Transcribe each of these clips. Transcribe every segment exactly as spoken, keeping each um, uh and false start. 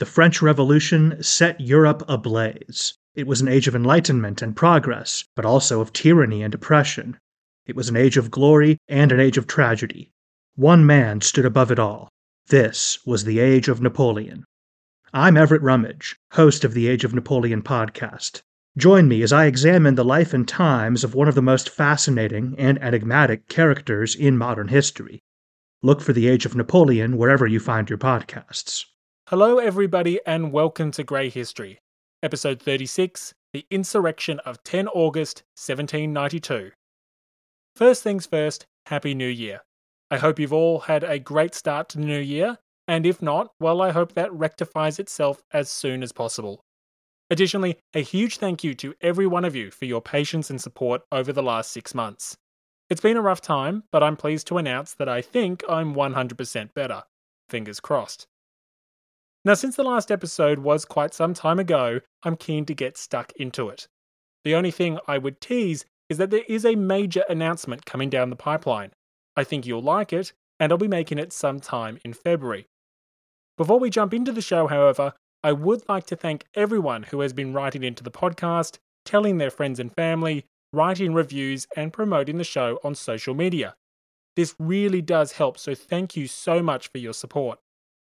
The French Revolution set Europe ablaze. It was an age of enlightenment and progress, but also of tyranny and oppression. It was an age of glory and an age of tragedy. One man stood above it all. This was the Age of Napoleon. I'm Everett Rummage, host of the Age of Napoleon podcast. Join me as I examine the life and times of one of the most fascinating and enigmatic characters in modern history. Look for the Age of Napoleon wherever you find your podcasts. Hello, everybody, and welcome to Grey History, episode thirty-six, The Insurrection of the tenth of August, seventeen ninety-two. First things first, Happy New Year. I hope you've all had a great start to the new year, and if not, well, I hope that rectifies itself as soon as possible. Additionally, a huge thank you to every one of you for your patience and support over the last six months. It's been a rough time, but I'm pleased to announce that I think I'm one hundred percent better. Fingers crossed. Now, since the last episode was quite some time ago, I'm keen to get stuck into it. The only thing I would tease is that there is a major announcement coming down the pipeline. I think you'll like it, and I'll be making it sometime in February. Before we jump into the show, however, I would like to thank everyone who has been writing into the podcast, telling their friends and family, writing reviews, and promoting the show on social media. This really does help, so thank you so much for your support.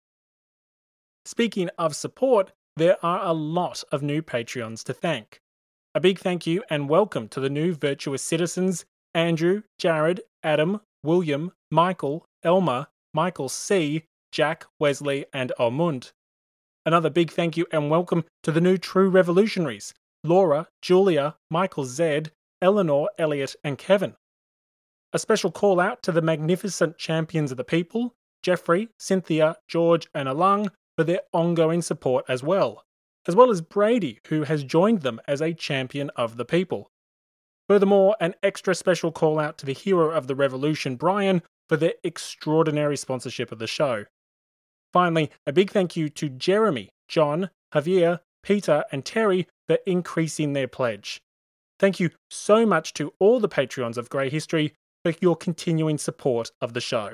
Speaking of support, there are a lot of new Patreons to thank. A big thank you and welcome to the new virtuous citizens, Andrew, Jared, Adam, William, Michael, Elmer, Michael C., Jack, Wesley, and Almund. Another big thank you and welcome to the new true revolutionaries, Laura, Julia, Michael Z, Eleanor, Elliot, and Kevin. A special call out to the magnificent champions of the people, Jeffrey, Cynthia, George, and Alung, for their ongoing support as well, as well as Brady, who has joined them as a champion of the people. Furthermore, an extra special call out to the hero of the revolution, Brian, for their extraordinary sponsorship of the show. Finally, a big thank you to Jeremy, John, Javier, Peter, and Terry for increasing their pledge. Thank you so much to all the Patreons of Grey History for your continuing support of the show.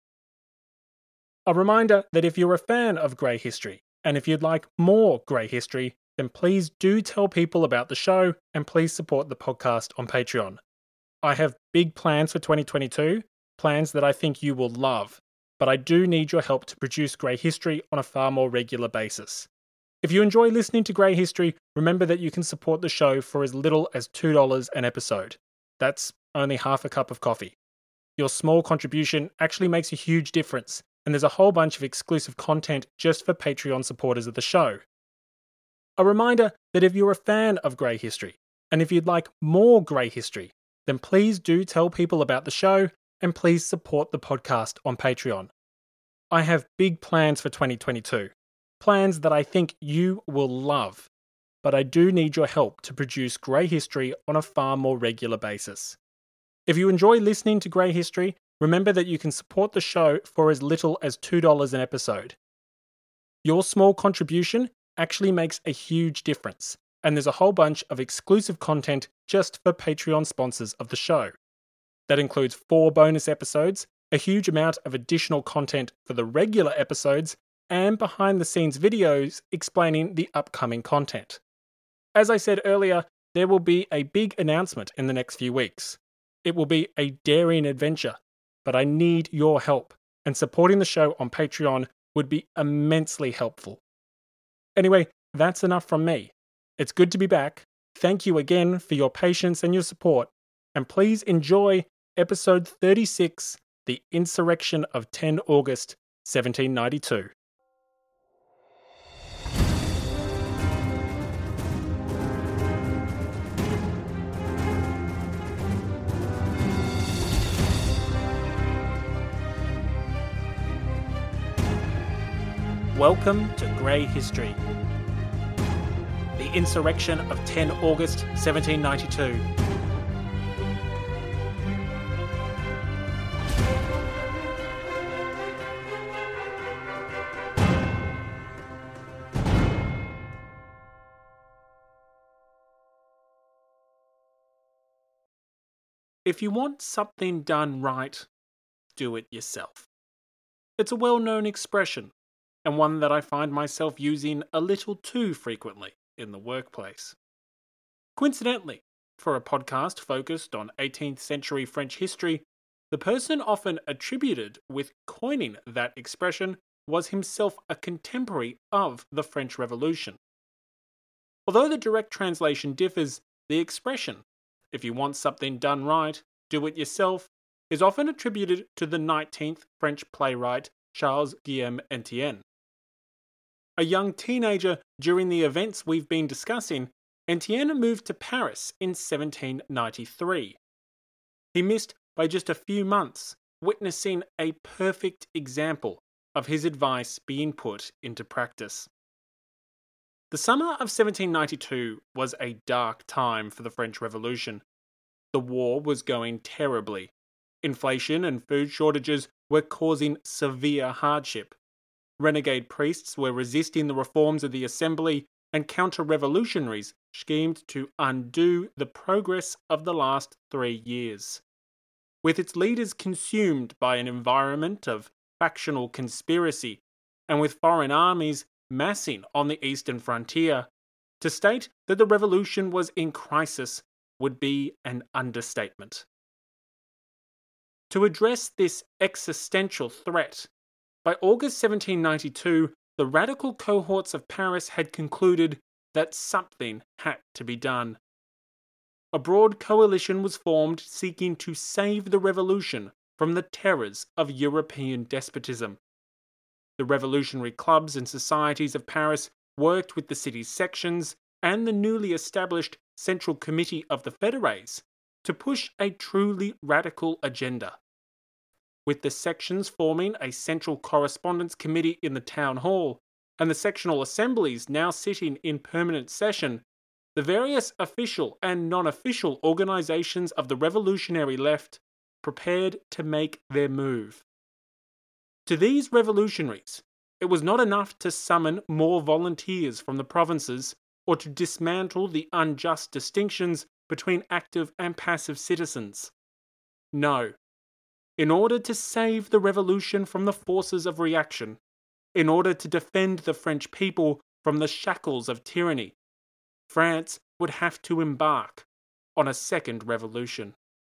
A reminder that if you're a fan of Grey History, and if you'd like more Grey History, then please do tell people about the show and please support the podcast on Patreon. I have big plans for twenty twenty-two, plans that I think you will love, but I do need your help to produce Grey History on a far more regular basis. If you enjoy listening to Grey History, remember that you can support the show for as little as two dollars an episode. That's only half a cup of coffee. Your small contribution actually makes a huge difference, and there's a whole bunch of exclusive content just for Patreon supporters of the show. A reminder that if you're a fan of Grey History, and if you'd like more Grey History, then please do tell people about the show, and please support the podcast on Patreon. I have big plans for twenty twenty-two, plans that I think you will love, but I do need your help to produce Grey History on a far more regular basis. If you enjoy listening to Grey History, remember that you can support the show for as little as two dollars an episode. Your small contribution actually makes a huge difference, and there's a whole bunch of exclusive content just for Patreon sponsors of the show. That includes four bonus episodes, a huge amount of additional content for the regular episodes, and behind-the-scenes videos explaining the upcoming content. As I said earlier, there will be a big announcement in the next few weeks. It will be a daring adventure, but I need your help, and supporting the show on Patreon would be immensely helpful. Anyway, that's enough from me. It's good to be back. Thank you again for your patience and your support, and please enjoy episode thirty-six, The Insurrection of the tenth of August, seventeen ninety-two. Welcome to Grey History. The Insurrection of the tenth of August, seventeen ninety-two. If you want something done right, do it yourself. It's a well-known expression, and one that I find myself using a little too frequently in the workplace. Coincidentally, for a podcast focused on eighteenth century French history, the person often attributed with coining that expression was himself a contemporary of the French Revolution. Although the direct translation differs, the expression, "If you want something done right, do it yourself," is often attributed to the nineteenth French playwright Charles Guillaume Etienne. A young teenager during the events we've been discussing, Etienne moved to Paris in seventeen ninety-three. He missed by just a few months, witnessing a perfect example of his advice being put into practice. The summer of seventeen ninety-two was a dark time for the French Revolution. The war was going terribly. Inflation and food shortages were causing severe hardship. Renegade priests were resisting the reforms of the Assembly, and counter-revolutionaries schemed to undo the progress of the last three years. With its leaders consumed by an environment of factional conspiracy, and with foreign armies massing on the eastern frontier, to state that the revolution was in crisis would be an understatement. To address this existential threat, by August seventeen ninety-two, the radical cohorts of Paris had concluded that something had to be done. A broad coalition was formed seeking to save the revolution from the terrors of European despotism. The revolutionary clubs and societies of Paris worked with the city's sections and the newly established Central Committee of the Fédérés to push a truly radical agenda. With the sections forming a central correspondence committee in the town hall, and the sectional assemblies now sitting in permanent session, the various official and non-official organisations of the revolutionary left prepared to make their move. To these revolutionaries, it was not enough to summon more volunteers from the provinces or to dismantle the unjust distinctions between active and passive citizens. No. In order to save the revolution from the forces of reaction, in order to defend the French people from the shackles of tyranny, France would have to embark on a second revolution.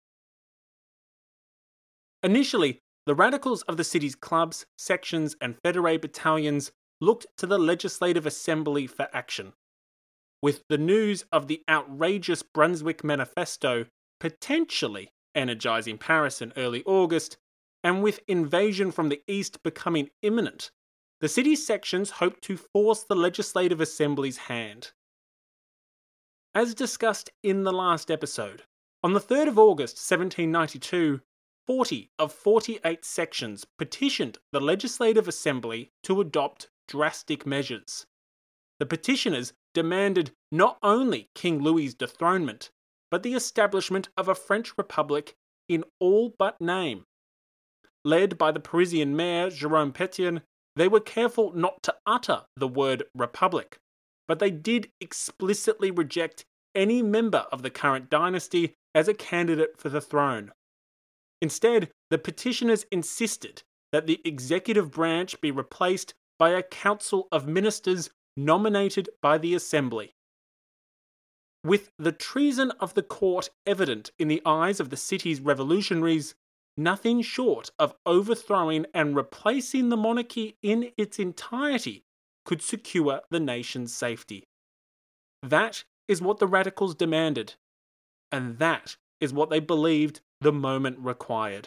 Initially, the radicals of the city's clubs, sections, and fédéré battalions looked to the Legislative Assembly for action. With the news of the outrageous Brunswick Manifesto potentially energising Paris in early August, and with invasion from the east becoming imminent, the city's sections hoped to force the Legislative Assembly's hand. As discussed in the last episode, on the third of August seventeen ninety-two, forty of forty-eight sections petitioned the Legislative Assembly to adopt drastic measures. The petitioners demanded not only King Louis's dethronement, but the establishment of a French Republic in all but name. Led by the Parisian mayor Jérôme Pétion, they were careful not to utter the word Republic, but they did explicitly reject any member of the current dynasty as a candidate for the throne. Instead, the petitioners insisted that the executive branch be replaced by a council of ministers nominated by the Assembly. With the treason of the court evident in the eyes of the city's revolutionaries, nothing short of overthrowing and replacing the monarchy in its entirety could secure the nation's safety. That is what the radicals demanded, and that is what they believed the moment required.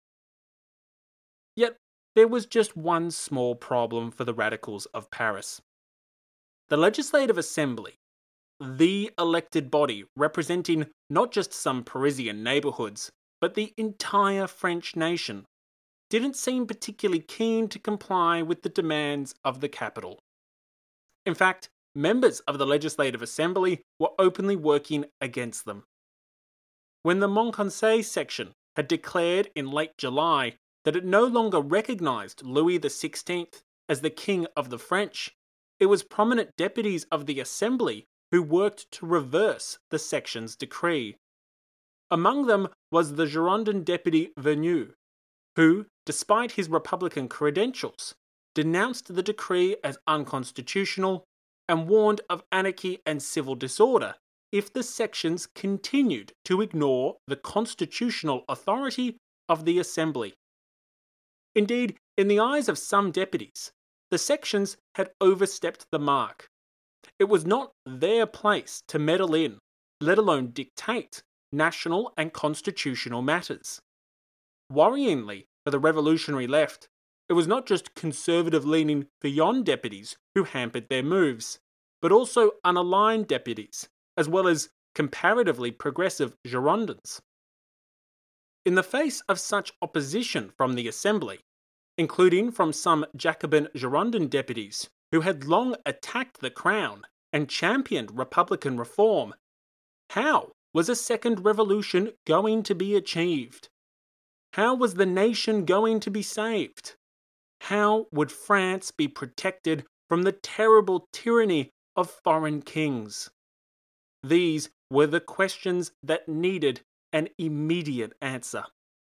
Yet, there was just one small problem for the radicals of Paris. The Legislative Assembly, the elected body representing not just some Parisian neighbourhoods, but the entire French nation, didn't seem particularly keen to comply with the demands of the capital. In fact, members of the Legislative Assembly were openly working against them. When the Montconseil section had declared in late July that it no longer recognised Louis the sixteenth as the King of the French, it was prominent deputies of the Assembly who worked to reverse the section's decree. Among them was the Girondin deputy Vergniaud, who, despite his Republican credentials, denounced the decree as unconstitutional and warned of anarchy and civil disorder if the sections continued to ignore the constitutional authority of the Assembly. Indeed, in the eyes of some deputies, the sections had overstepped the mark. It was not their place to meddle in, let alone dictate, national and constitutional matters. Worryingly for the revolutionary left, it was not just conservative-leaning Fillon deputies who hampered their moves, but also unaligned deputies, as well as comparatively progressive Girondins. In the face of such opposition from the Assembly, including from some Jacobin Girondin deputies who had long attacked the crown and championed Republican reform, how was a second revolution going to be achieved? How was the nation going to be saved? How would France be protected from the terrible tyranny of foreign kings? These were the questions that needed an immediate answer.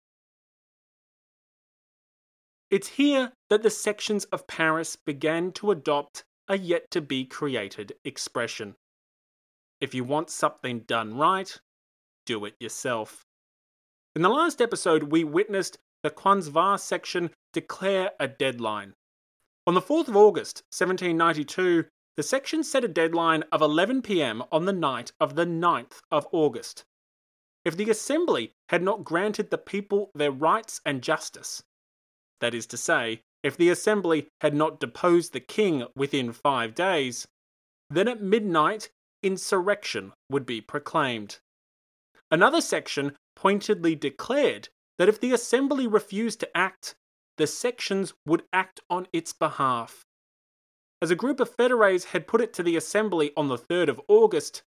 It's here that the sections of Paris began to adopt a yet-to-be-created expression. If you want something done right, do it yourself. In the last episode, we witnessed the Quinze section declare a deadline. On the fourth of August, seventeen ninety-two, the section set a deadline of eleven p m on the night of the ninth of August. If the Assembly had not granted the people their rights and justice, that is to say, if the Assembly had not deposed the king within five days, then at midnight insurrection would be proclaimed. Another section pointedly declared that if the Assembly refused to act, the sections would act on its behalf. As a group of fédérés had put it to the Assembly on the third of August,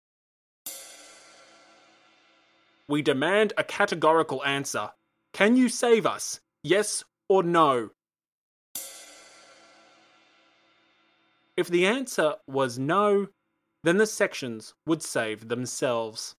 "We demand a categorical answer. Can you save us? Yes or no?" If the answer was no, then the sections would save themselves.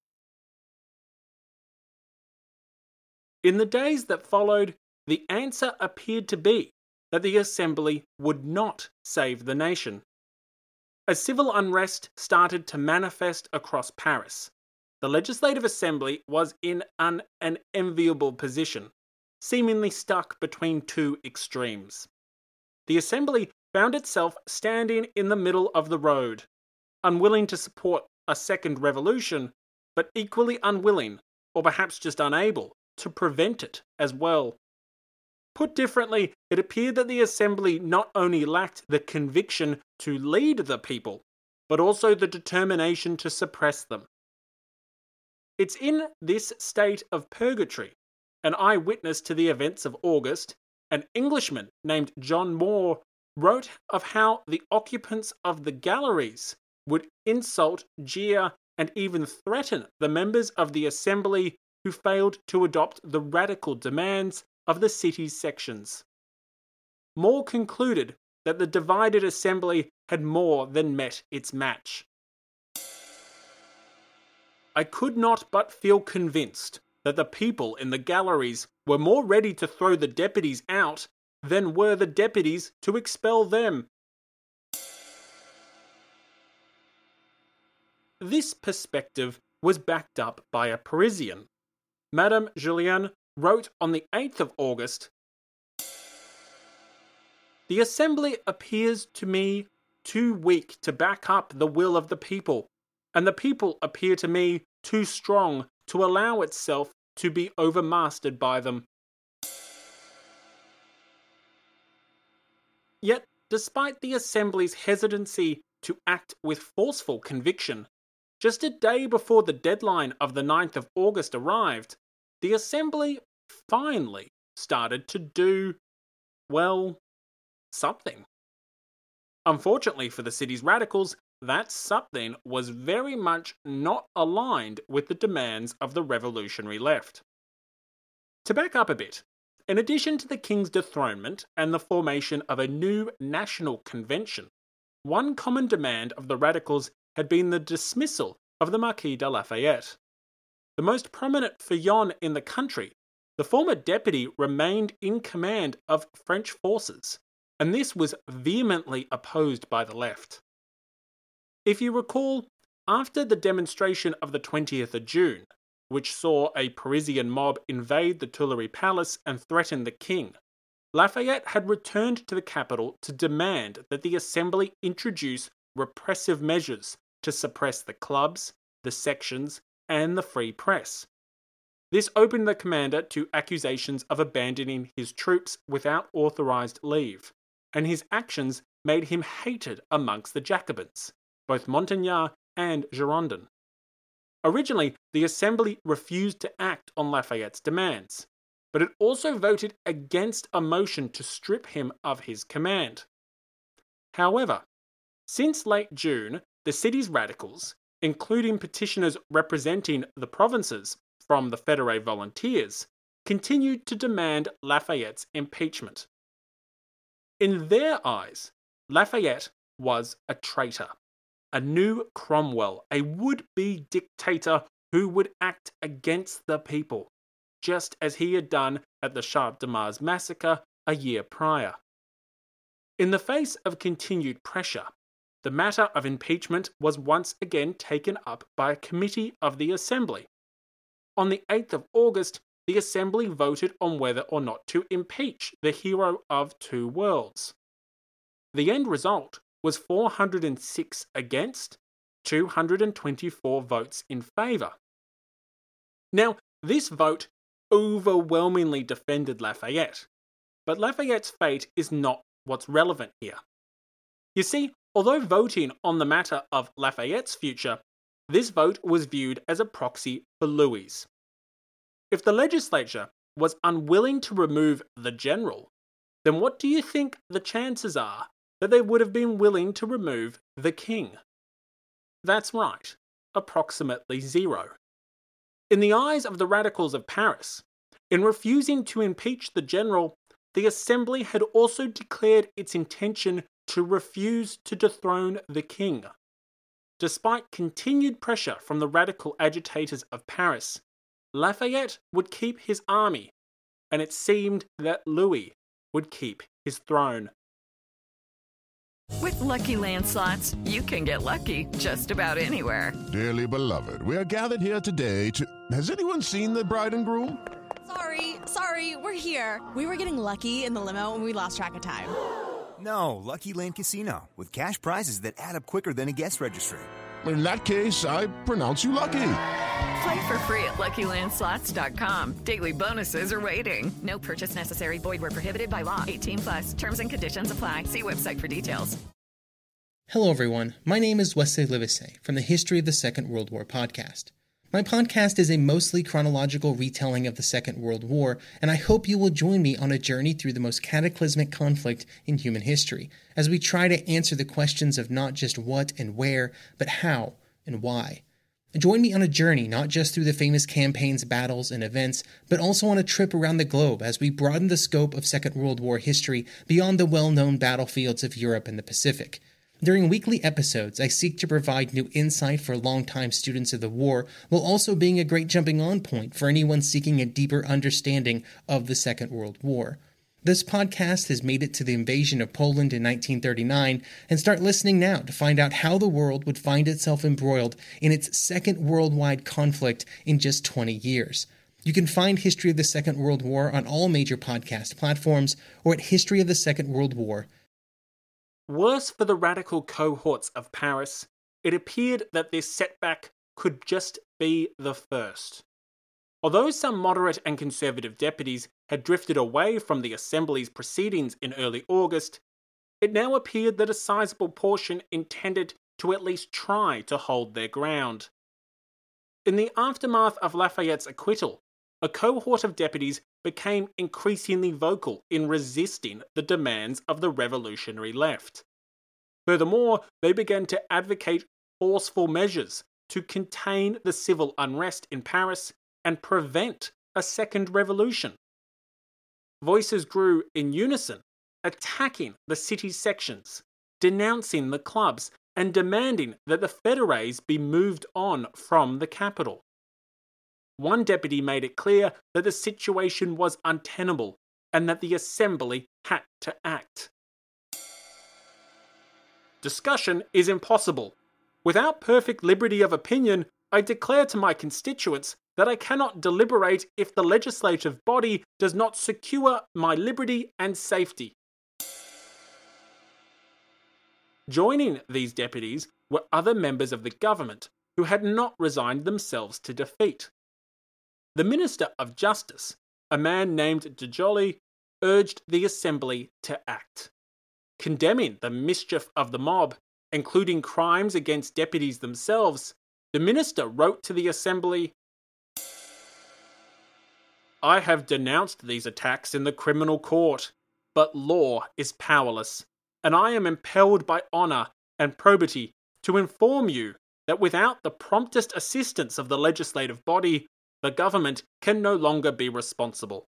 In the days that followed, the answer appeared to be that the Assembly would not save the nation. As civil unrest started to manifest across Paris, the Legislative Assembly was in an unenviable position, seemingly stuck between two extremes. The Assembly found itself standing in the middle of the road, unwilling to support a second revolution, but equally unwilling, or perhaps just unable, to prevent it as well. Put differently, it appeared that the Assembly not only lacked the conviction to lead the people, but also the determination to suppress them. It's in this state of purgatory, an eyewitness to the events of August, an Englishman named John Moore wrote of how the occupants of the galleries would insult, jeer, and even threaten the members of the Assembly who failed to adopt the radical demands of the city's sections. Moore concluded that the divided Assembly had more than met its match. "I could not but feel convinced that the people in the galleries were more ready to throw the deputies out than were the deputies to expel them." This perspective was backed up by a Parisian. Madame Julien wrote on the eighth of August, "The Assembly appears to me too weak to back up the will of the people, and the people appear to me too strong to allow itself to be overmastered by them." Yet, despite the Assembly's hesitancy to act with forceful conviction, just a day before the deadline of the ninth of August arrived, the Assembly finally started to do, well, something. Unfortunately for the city's radicals, that something was very much not aligned with the demands of the revolutionary left. To back up a bit, in addition to the king's dethronement and the formation of a new national convention, one common demand of the radicals had been the dismissal of the Marquis de Lafayette. The most prominent Fillon in the country, the former deputy remained in command of French forces, and this was vehemently opposed by the left. If you recall, after the demonstration of the twentieth of June, which saw a Parisian mob invade the Tuileries Palace and threaten the king, Lafayette had returned to the capital to demand that the Assembly introduce repressive measures to suppress the clubs, the sections, and the free press. This opened the commander to accusations of abandoning his troops without authorized leave, and his actions made him hated amongst the Jacobins, both Montagnard and Girondin. Originally, the Assembly refused to act on Lafayette's demands, but it also voted against a motion to strip him of his command. However, since late June, the city's radicals, including petitioners representing the provinces from the Fédérés Volunteers, continued to demand Lafayette's impeachment. In their eyes, Lafayette was a traitor, a new Cromwell, a would-be dictator who would act against the people, just as he had done at the Champ de Mars massacre a year prior. In the face of continued pressure, the matter of impeachment was once again taken up by a committee of the Assembly. On the eighth of August, the Assembly voted on whether or not to impeach the hero of two worlds. The end result was four hundred six against, two hundred twenty-four votes in favour. Now, this vote overwhelmingly defended Lafayette, but Lafayette's fate is not what's relevant here. You see, although voting on the matter of Lafayette's future, this vote was viewed as a proxy for Louis. If the legislature was unwilling to remove the general, then what do you think the chances are that they would have been willing to remove the king? That's right, approximately zero. In the eyes of the radicals of Paris, in refusing to impeach the general, the Assembly had also declared its intention to refuse to dethrone the king. Despite continued pressure from the radical agitators of Paris, Lafayette would keep his army, and it seemed that Louis would keep his throne. With Lucky Land Slots, you can get lucky just about anywhere. Dearly beloved, we are gathered here today to... Has anyone seen the bride and groom? Sorry, sorry, we're here. We were getting lucky in the limo and we lost track of time. No, Lucky Land Casino, with cash prizes that add up quicker than a guest registry. In that case, I pronounce you lucky. Play for free at Lucky Land Slots dot com. Daily bonuses are waiting. No purchase necessary. Void where prohibited by law. eighteen plus. Terms and conditions apply. See website for details. Hello, everyone. My name is Wesley Livesey from the History of the Second World War podcast. My podcast is a mostly chronological retelling of the Second World War, and I hope you will join me on a journey through the most cataclysmic conflict in human history, as we try to answer the questions of not just what and where, but how and why. Join me on a journey not just through the famous campaigns, battles, and events, but also on a trip around the globe as we broaden the scope of Second World War history beyond the well-known battlefields of Europe and the Pacific. During weekly episodes, I seek to provide new insight for longtime students of the war, while also being a great jumping-on point for anyone seeking a deeper understanding of the Second World War. This podcast has made it to the invasion of Poland in nineteen thirty-nine, and start listening now to find out how the world would find itself embroiled in its second worldwide conflict in just twenty years. You can find History of the Second World War on all major podcast platforms or at history of the second world war. Worse for the radical cohorts of Paris, it appeared that this setback could just be the first. Although some moderate and conservative deputies had drifted away from the Assembly's proceedings in early August, it now appeared that a sizable portion intended to at least try to hold their ground. In the aftermath of Lafayette's acquittal, a cohort of deputies became increasingly vocal in resisting the demands of the revolutionary left. Furthermore, they began to advocate forceful measures to contain the civil unrest in Paris and prevent a second revolution. Voices grew in unison, attacking the city's sections, denouncing the clubs, and demanding that the Fédérés be moved on from the capital. One deputy made it clear that the situation was untenable and that the Assembly had to act. Discussion is impossible. Without perfect liberty of opinion, I declare to my constituents that I cannot deliberate if the legislative body does not secure my liberty and safety. Joining these deputies were other members of the government who had not resigned themselves to defeat. The Minister of Justice, a man named De Joly, urged the Assembly to act. Condemning the mischief of the mob, including crimes against deputies themselves, the minister wrote to the Assembly, "I have denounced these attacks in the criminal court, but law is powerless, and I am impelled by honour and probity to inform you that without the promptest assistance of the legislative body, the government can no longer be responsible."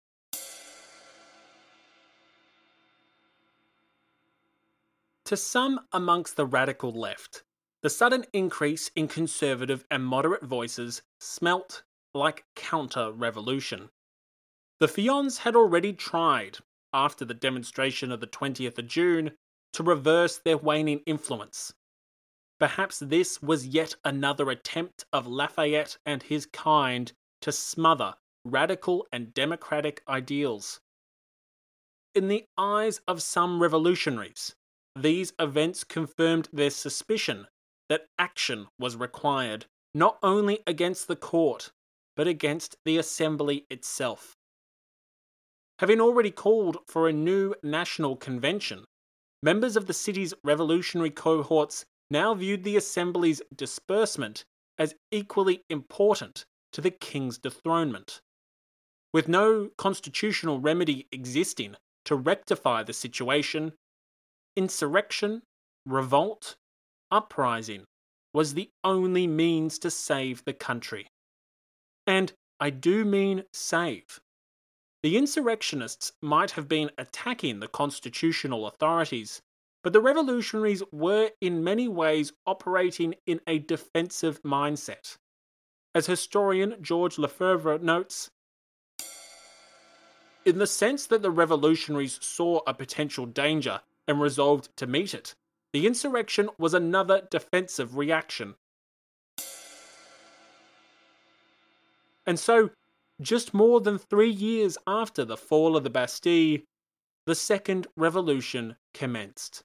To some amongst the radical left, the sudden increase in conservative and moderate voices smelt like counter-revolution. The Feuillants had already tried, after the demonstration of the twentieth of June, to reverse their waning influence. Perhaps this was yet another attempt of Lafayette and his kind to smother radical and democratic ideals. In the eyes of some revolutionaries, these events confirmed their suspicion that action was required, not only against the court, but against the Assembly itself. Having already called for a new national convention, members of the city's revolutionary cohorts now viewed the Assembly's disbursement as equally important to the king's dethronement. With no constitutional remedy existing to rectify the situation, insurrection, revolt, uprising was the only means to save the country. And I do mean save. The insurrectionists might have been attacking the constitutional authorities, but the revolutionaries were in many ways operating in a defensive mindset. As historian George Lefebvre notes, in the sense that the revolutionaries saw a potential danger and resolved to meet it, the insurrection was another defensive reaction. And so, just more than three years after the fall of the Bastille, the Second Revolution commenced.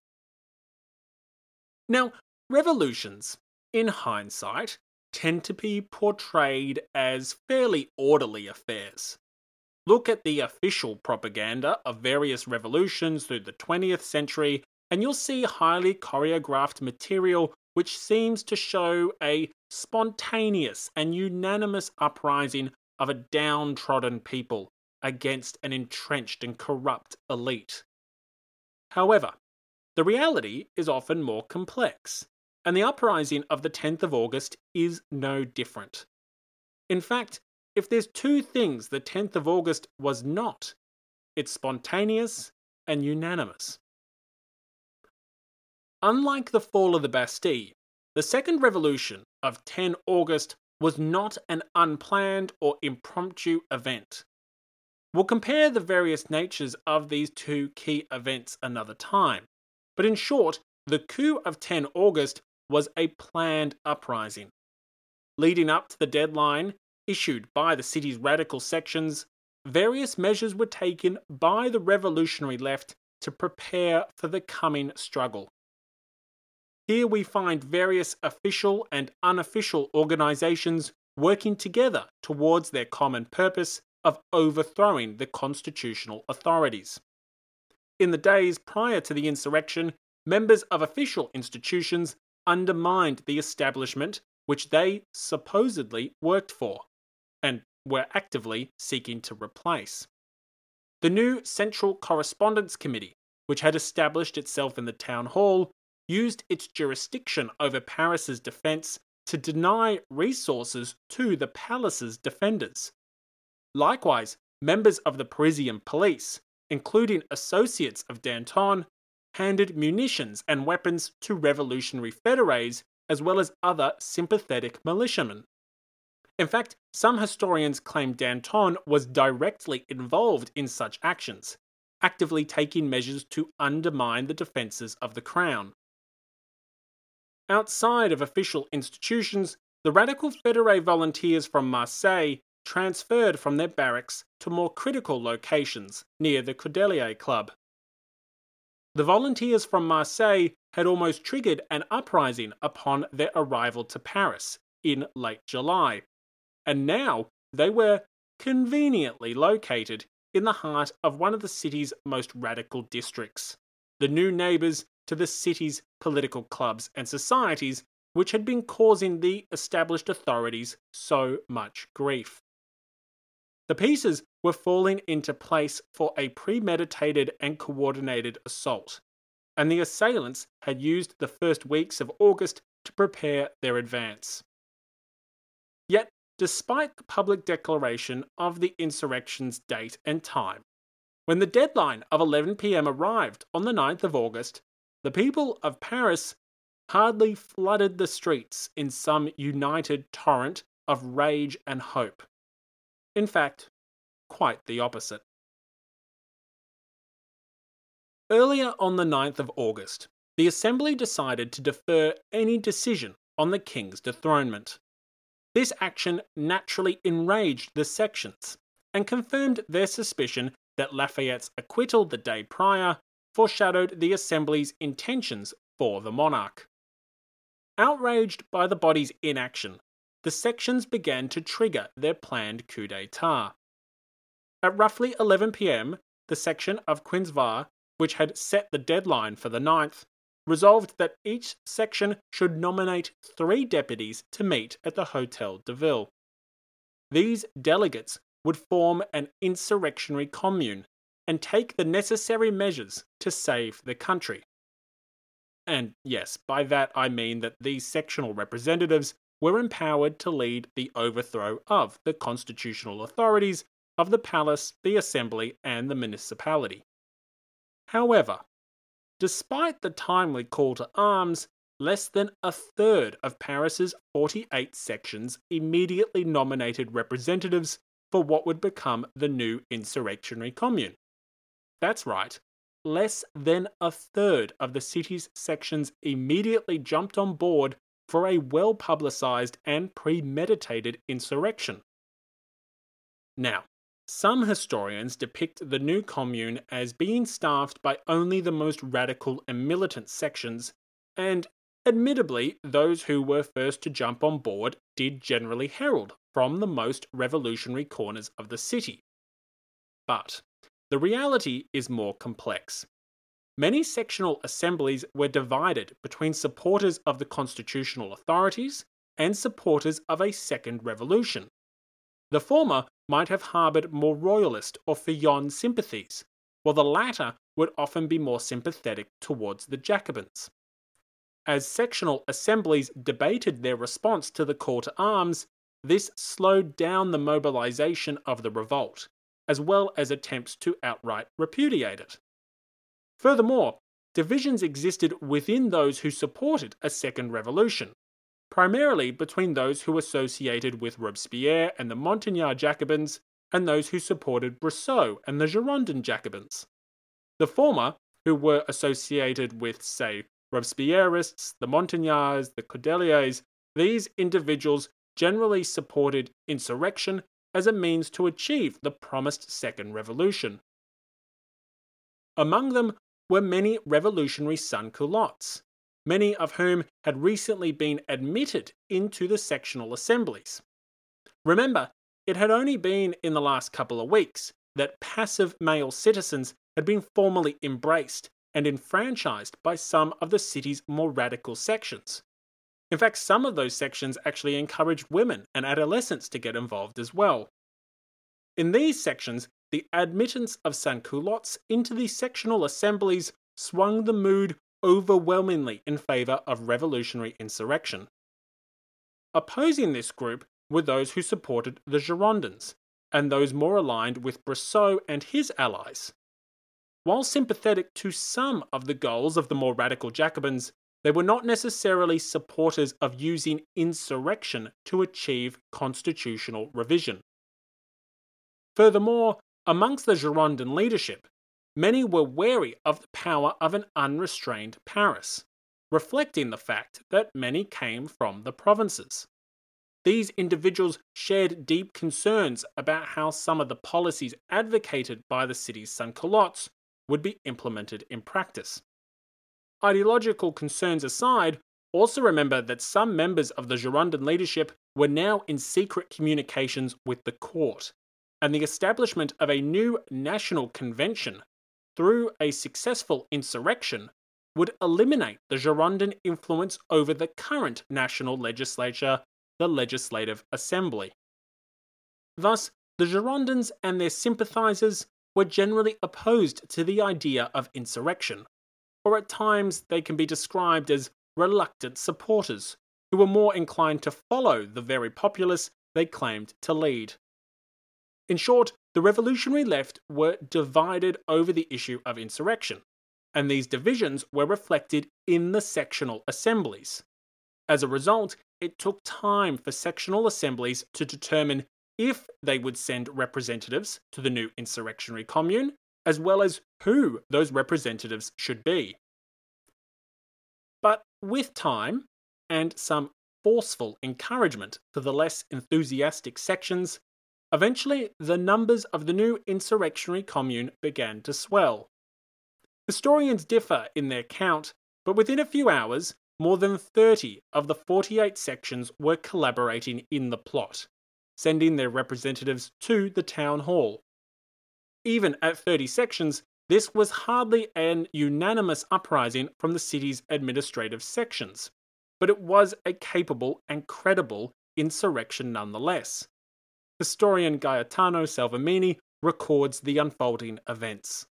Now, revolutions, in hindsight, tend to be portrayed as fairly orderly affairs. Look at the official propaganda of various revolutions through the twentieth century, and you'll see highly choreographed material which seems to show a spontaneous and unanimous uprising of a downtrodden people against an entrenched and corrupt elite. However, the reality is often more complex, and the uprising of the tenth of August is no different. In fact, if there's two things the tenth of August was not, it's spontaneous and unanimous. Unlike the fall of the Bastille, the Second Revolution of the tenth of August was not an unplanned or impromptu event. We'll compare the various natures of these two key events another time, but in short, the coup of the tenth of August was a planned uprising. Leading up to the deadline issued by the city's radical sections, various measures were taken by the revolutionary left to prepare for the coming struggle. Here we find various official and unofficial organizations working together towards their common purpose of overthrowing the constitutional authorities. In the days prior to the insurrection, members of official institutions undermined the establishment which they supposedly worked for, and were actively seeking to replace. The new Central Correspondence Committee, which had established itself in the town hall, used its jurisdiction over Paris's defence to deny resources to the palace's defenders. Likewise, members of the Parisian police, including associates of Danton, handed munitions and weapons to revolutionary fédérés as well as other sympathetic militiamen. In fact, some historians claim Danton was directly involved in such actions, actively taking measures to undermine the defences of the crown. Outside of official institutions, the radical Fédérés volunteers from Marseille transferred from their barracks to more critical locations near the Cordelier Club. The volunteers from Marseille had almost triggered an uprising upon their arrival to Paris in late July, and now they were conveniently located in the heart of one of the city's most radical districts, the new neighbours to the city's political clubs and societies, which had been causing the established authorities so much grief. The pieces were falling into place for a premeditated and coordinated assault, and the assailants had used the first weeks of August to prepare their advance. Yet, despite the public declaration of the insurrection's date and time, when the deadline of eleven p m arrived on the ninth of August, the people of Paris hardly flooded the streets in some united torrent of rage and hope. In fact, quite the opposite. Earlier on the ninth of August, the Assembly decided to defer any decision on the King's dethronement. This action naturally enraged the sections and confirmed their suspicion that Lafayette's acquittal the day prior foreshadowed the Assembly's intentions for the monarch. Outraged by the body's inaction, the sections began to trigger their planned coup d'etat. At roughly eleven p m, the section of Quinzevaux, which had set the deadline for the ninth, resolved that each section should nominate three deputies to meet at the Hotel de Ville. These delegates would form an insurrectionary commune and take the necessary measures to save the country. And yes, by that I mean that these sectional representatives were empowered to lead the overthrow of the constitutional authorities of the palace, the assembly, and the municipality. However, despite the timely call to arms, less than a third of Paris's forty-eight sections immediately nominated representatives for what would become the new insurrectionary commune. That's right, less than a third of the city's sections immediately jumped on board for a well-publicised and premeditated insurrection. Now, some historians depict the new commune as being staffed by only the most radical and militant sections, and admittedly, those who were first to jump on board did generally herald from the most revolutionary corners of the city. But the reality is more complex. Many sectional assemblies were divided between supporters of the constitutional authorities and supporters of a second revolution. The former might have harboured more royalist or Fillon sympathies, while the latter would often be more sympathetic towards the Jacobins. As sectional assemblies debated their response to the call to arms, this slowed down the mobilisation of the revolt, as well as attempts to outright repudiate it. Furthermore, divisions existed within those who supported a second revolution, primarily between those who associated with Robespierre and the Montagnard Jacobins and those who supported Brissot and the Girondin Jacobins. The former, who were associated with, say, Robespierrists, the Montagnards, the Cordeliers, these individuals generally supported insurrection as a means to achieve the promised second revolution. Among them were many revolutionary sans-culottes, many of whom had recently been admitted into the sectional assemblies. Remember, it had only been in the last couple of weeks that passive male citizens had been formally embraced and enfranchised by some of the city's more radical sections. In fact, some of those sections actually encouraged women and adolescents to get involved as well. In these sections, the admittance of sans-culottes into the sectional assemblies swung the mood overwhelmingly in favour of revolutionary insurrection. Opposing this group were those who supported the Girondins, and those more aligned with Brissot and his allies. While sympathetic to some of the goals of the more radical Jacobins, they were not necessarily supporters of using insurrection to achieve constitutional revision. Furthermore, amongst the Girondin leadership, many were wary of the power of an unrestrained Paris, reflecting the fact that many came from the provinces. These individuals shared deep concerns about how some of the policies advocated by the city's sans-culottes would be implemented in practice. Ideological concerns aside, also remember that some members of the Girondin leadership were now in secret communications with the court, and the establishment of a new national convention through a successful insurrection would eliminate the Girondin influence over the current national legislature, the Legislative Assembly. Thus, the Girondins and their sympathisers were generally opposed to the idea of insurrection, or at times they can be described as reluctant supporters who were more inclined to follow the very populace they claimed to lead. In short, the revolutionary left were divided over the issue of insurrection, and these divisions were reflected in the sectional assemblies. As a result, it took time for sectional assemblies to determine if they would send representatives to the new insurrectionary commune, as well as who those representatives should be. But with time, and some forceful encouragement to the less enthusiastic sections, eventually the numbers of the new insurrectionary commune began to swell. Historians differ in their count, but within a few hours, more than thirty of the forty-eight sections were collaborating in the plot, sending their representatives to the town hall. Even at thirty sections, this was hardly an unanimous uprising from the city's administrative sections, but it was a capable and credible insurrection nonetheless. Historian Gaetano Salvemini records the unfolding events.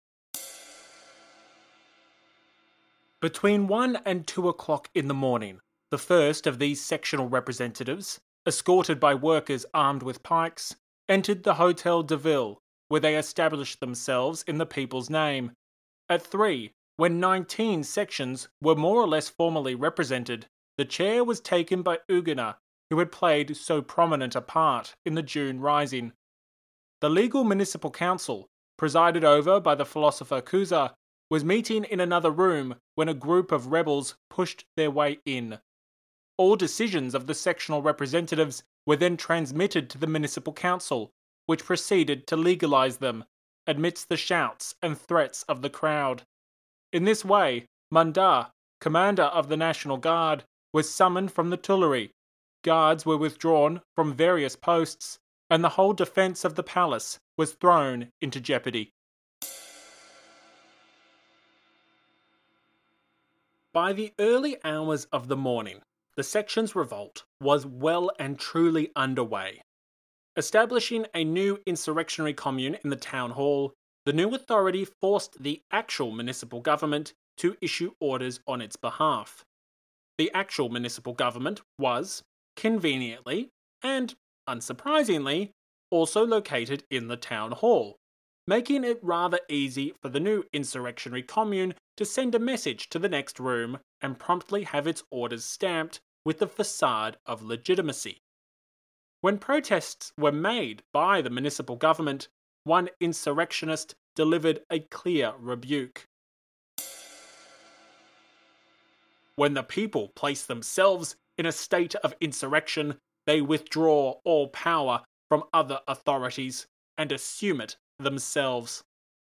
Between one and two o'clock in the morning, the first of these sectional representatives, escorted by workers armed with pikes, entered the Hotel de Ville, where they established themselves in the people's name. At three, when nineteen sections were more or less formally represented, the chair was taken by Huguenot, who had played so prominent a part in the June Rising. The legal municipal council, presided over by the philosopher Couza, was meeting in another room when a group of rebels pushed their way in. All decisions of the sectional representatives were then transmitted to the municipal council, which proceeded to legalise them, amidst the shouts and threats of the crowd. In this way, Mandat, commander of the National Guard, was summoned from the Tuileries. Guards were withdrawn from various posts, and the whole defence of the palace was thrown into jeopardy. By the early hours of the morning, the section's revolt was well and truly underway. Establishing a new insurrectionary commune in the town hall, the new authority forced the actual municipal government to issue orders on its behalf. The actual municipal government was, conveniently, and unsurprisingly, also located in the town hall, making it rather easy for the new insurrectionary commune to send a message to the next room and promptly have its orders stamped with the facade of legitimacy. When protests were made by the municipal government, one insurrectionist delivered a clear rebuke. When the people place themselves in a state of insurrection, they withdraw all power from other authorities and assume it themselves.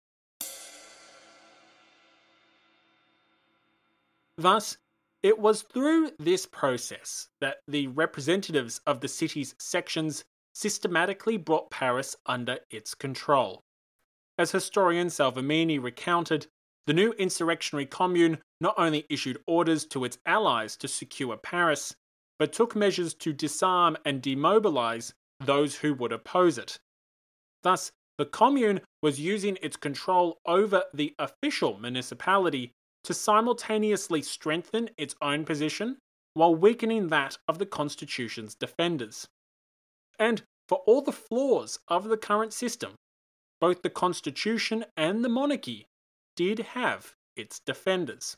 Thus, it was through this process that the representatives of the city's sections systematically brought Paris under its control. As historian Salvemini recounted, the new insurrectionary commune not only issued orders to its allies to secure Paris, but took measures to disarm and demobilize those who would oppose it. Thus, the commune was using its control over the official municipality to simultaneously strengthen its own position while weakening that of the Constitution's defenders. And for all the flaws of the current system, both the Constitution and the monarchy did have its defenders.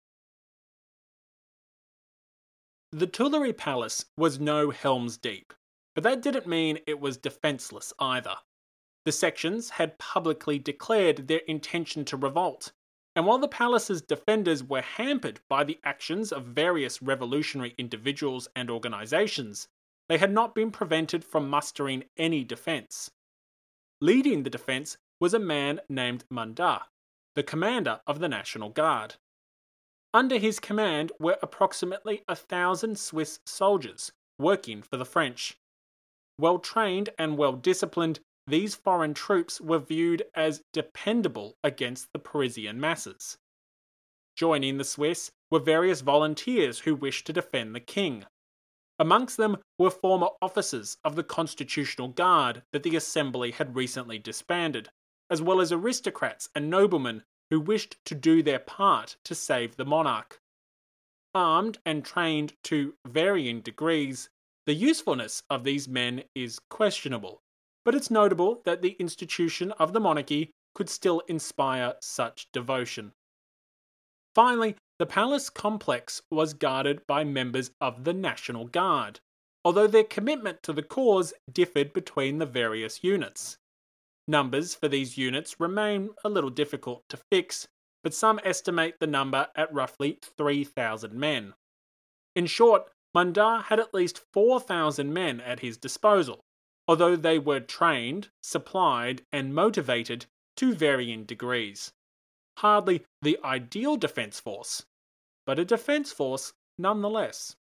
The Tuileries Palace was no Helm's Deep, but that didn't mean it was defenceless either. The sections had publicly declared their intention to revolt, And while the palace's defenders were hampered by the actions of various revolutionary individuals and organisations, they had not been prevented from mustering any defence. Leading the defence was a man named Munda, the commander of the National Guard. Under his command were approximately a thousand Swiss soldiers working for the French. Well trained and well disciplined, these foreign troops were viewed as dependable against the Parisian masses. Joining the Swiss were various volunteers who wished to defend the king. Amongst them were former officers of the Constitutional Guard that the Assembly had recently disbanded, as well as aristocrats and noblemen who wished to do their part to save the monarch. Armed and trained to varying degrees, the usefulness of these men is questionable, but it's notable that the institution of the monarchy could still inspire such devotion. Finally, the palace complex was guarded by members of the National Guard, although their commitment to the cause differed between the various units. Numbers for these units remain a little difficult to fix, but some estimate the number at roughly three thousand men. In short, Munda had at least four thousand men at his disposal, although they were trained, supplied, and motivated to varying degrees. Hardly the ideal defence force, but a defence force nonetheless.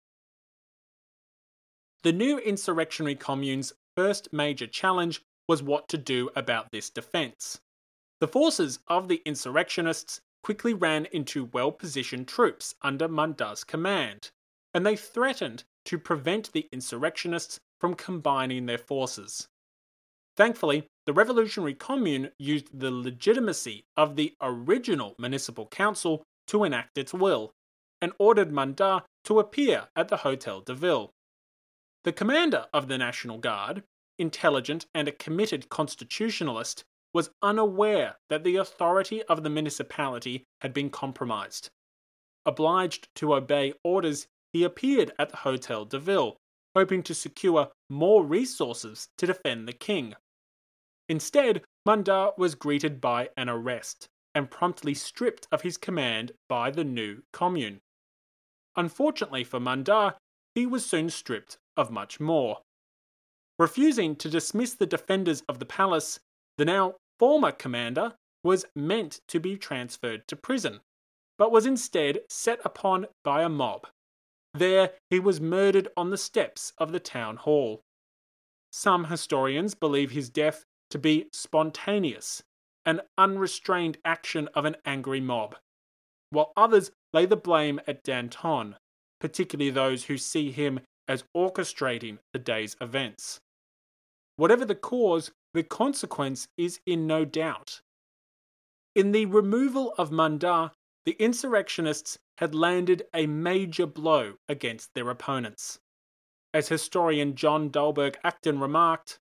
The new insurrectionary commune's first major challenge was what to do about this defence. The forces of the insurrectionists quickly ran into well-positioned troops under Munda's command, and they threatened to prevent the insurrectionists from combining their forces. Thankfully, the Revolutionary Commune used the legitimacy of the original municipal council to enact its will, and ordered Munda to appear at the Hôtel de Ville. The commander of the National Guard, intelligent and a committed constitutionalist, was unaware that the authority of the municipality had been compromised. Obliged to obey orders, he appeared at the Hôtel de Ville, hoping to secure more resources to defend the king. Instead, Munda was greeted by an arrest and promptly stripped of his command by the new commune. Unfortunately for Munda, he was soon stripped of much more. Refusing to dismiss the defenders of the palace, the now former commander was meant to be transferred to prison, but was instead set upon by a mob. There he was murdered on the steps of the town hall. Some historians believe his death to be spontaneous, an unrestrained action of an angry mob, while others lay the blame at Danton, particularly those who see him as orchestrating the day's events. Whatever the cause, the consequence is in no doubt. In the removal of Munda, the insurrectionists had landed a major blow against their opponents. As historian John Dalberg Acton remarked,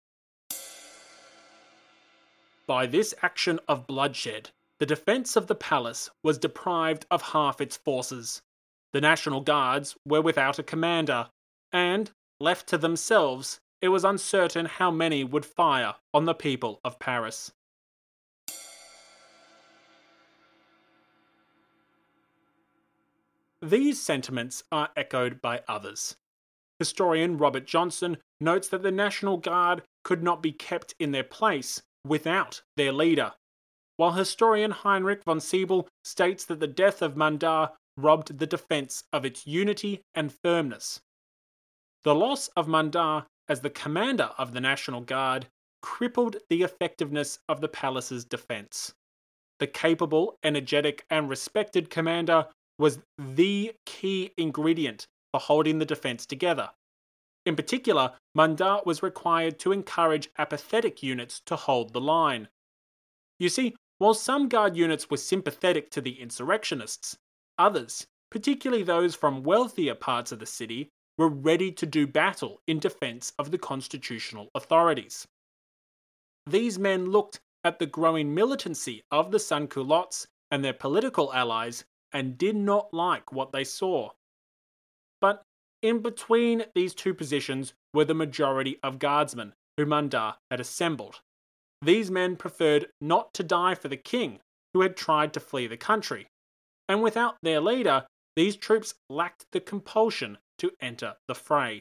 "By this action of bloodshed, the defence of the palace was deprived of half its forces. The National Guards were without a commander, and, left to themselves, it was uncertain how many would fire on the people of Paris." These sentiments are echoed by others. Historian Robert Johnson notes that the National Guard could not be kept in their place without their leader, while historian Heinrich von Siebel states that the death of Munda robbed the defence of its unity and firmness. The loss of Munda as the commander of the National Guard crippled the effectiveness of the palace's defence. The capable, energetic, and respected commander was the key ingredient for holding the defence together. In particular, Munda was required to encourage apathetic units to hold the line. You see, while some guard units were sympathetic to the insurrectionists, others, particularly those from wealthier parts of the city, were ready to do battle in defence of the constitutional authorities. These men looked at the growing militancy of the sans-culottes and their political allies and did not like what they saw. But in between these two positions were the majority of guardsmen who Munda had assembled. These men preferred not to die for the king, who had tried to flee the country, and without their leader, these troops lacked the compulsion to enter the fray.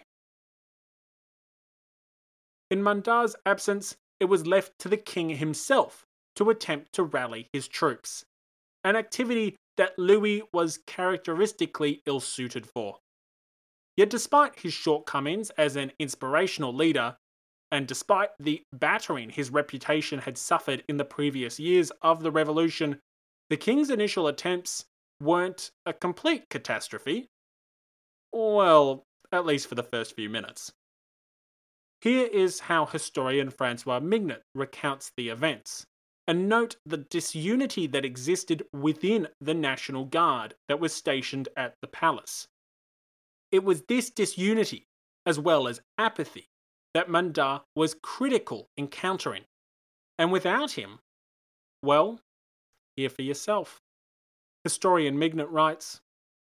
In Mundar's absence, it was left to the king himself to attempt to rally his troops, an activity that Louis was characteristically ill-suited for. Yet despite his shortcomings as an inspirational leader, and despite the battering his reputation had suffered in the previous years of the revolution, the king's initial attempts weren't a complete catastrophe. Well, at least for the first few minutes. Here is how historian Francois Mignet recounts the events, and note the disunity that existed within the National Guard that was stationed at the palace. It was this disunity, as well as apathy, that Mundar was critical in countering. And without him, well, hear for yourself. Historian Mignet writes,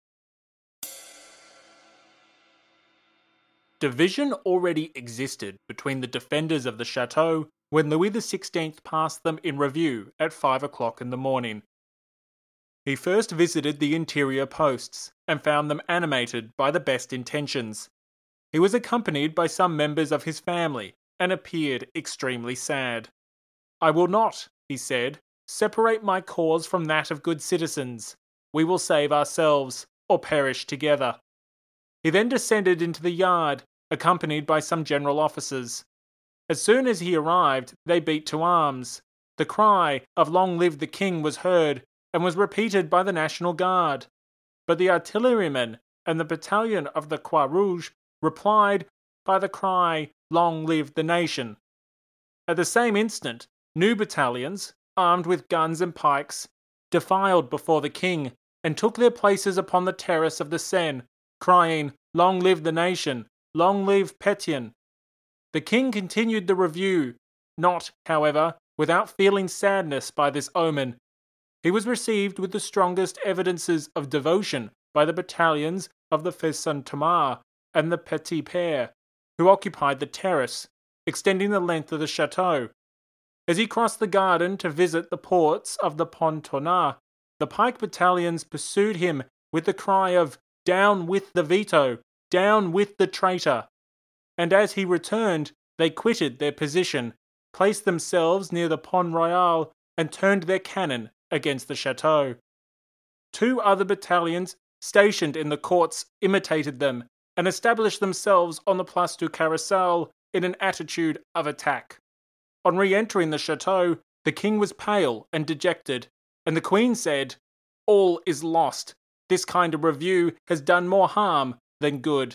division already existed between the defenders of the chateau when Louis the sixteenth passed them in review at five o'clock in the morning. He first visited the interior posts and found them animated by the best intentions. He was accompanied by some members of his family and appeared extremely sad. I will not, he said, separate my cause from that of good citizens. We will save ourselves or perish together. He then descended into the yard, accompanied by some general officers. As soon as he arrived, they beat to arms. The cry of "Long live the King" was heard, and was repeated by the National Guard. But the artillerymen and the battalion of the Croix Rouge replied by the cry, "Long live the nation." At the same instant, new battalions, armed with guns and pikes, defiled before the king, and took their places upon the terrace of the Seine, crying, "Long live the nation! Long live Pétion!" The king continued the review, not, however, without feeling sadness by this omen. He was received with the strongest evidences of devotion by the battalions of the Feu Saint-Thomas and the Petit Père, who occupied the terrace, extending the length of the chateau. As he crossed the garden to visit the ports of the Pont Tournant, the pike battalions pursued him with the cry of "Down with the veto! Down with the traitor!" And as he returned, they quitted their position, placed themselves near the Pont Royal, and turned their cannon against the chateau. Two other battalions stationed in the courts imitated them and established themselves on the Place du Carrousel in an attitude of attack. On re-entering the chateau, the king was pale and dejected, and the queen said, "All is lost. This kind of review has done more harm than good."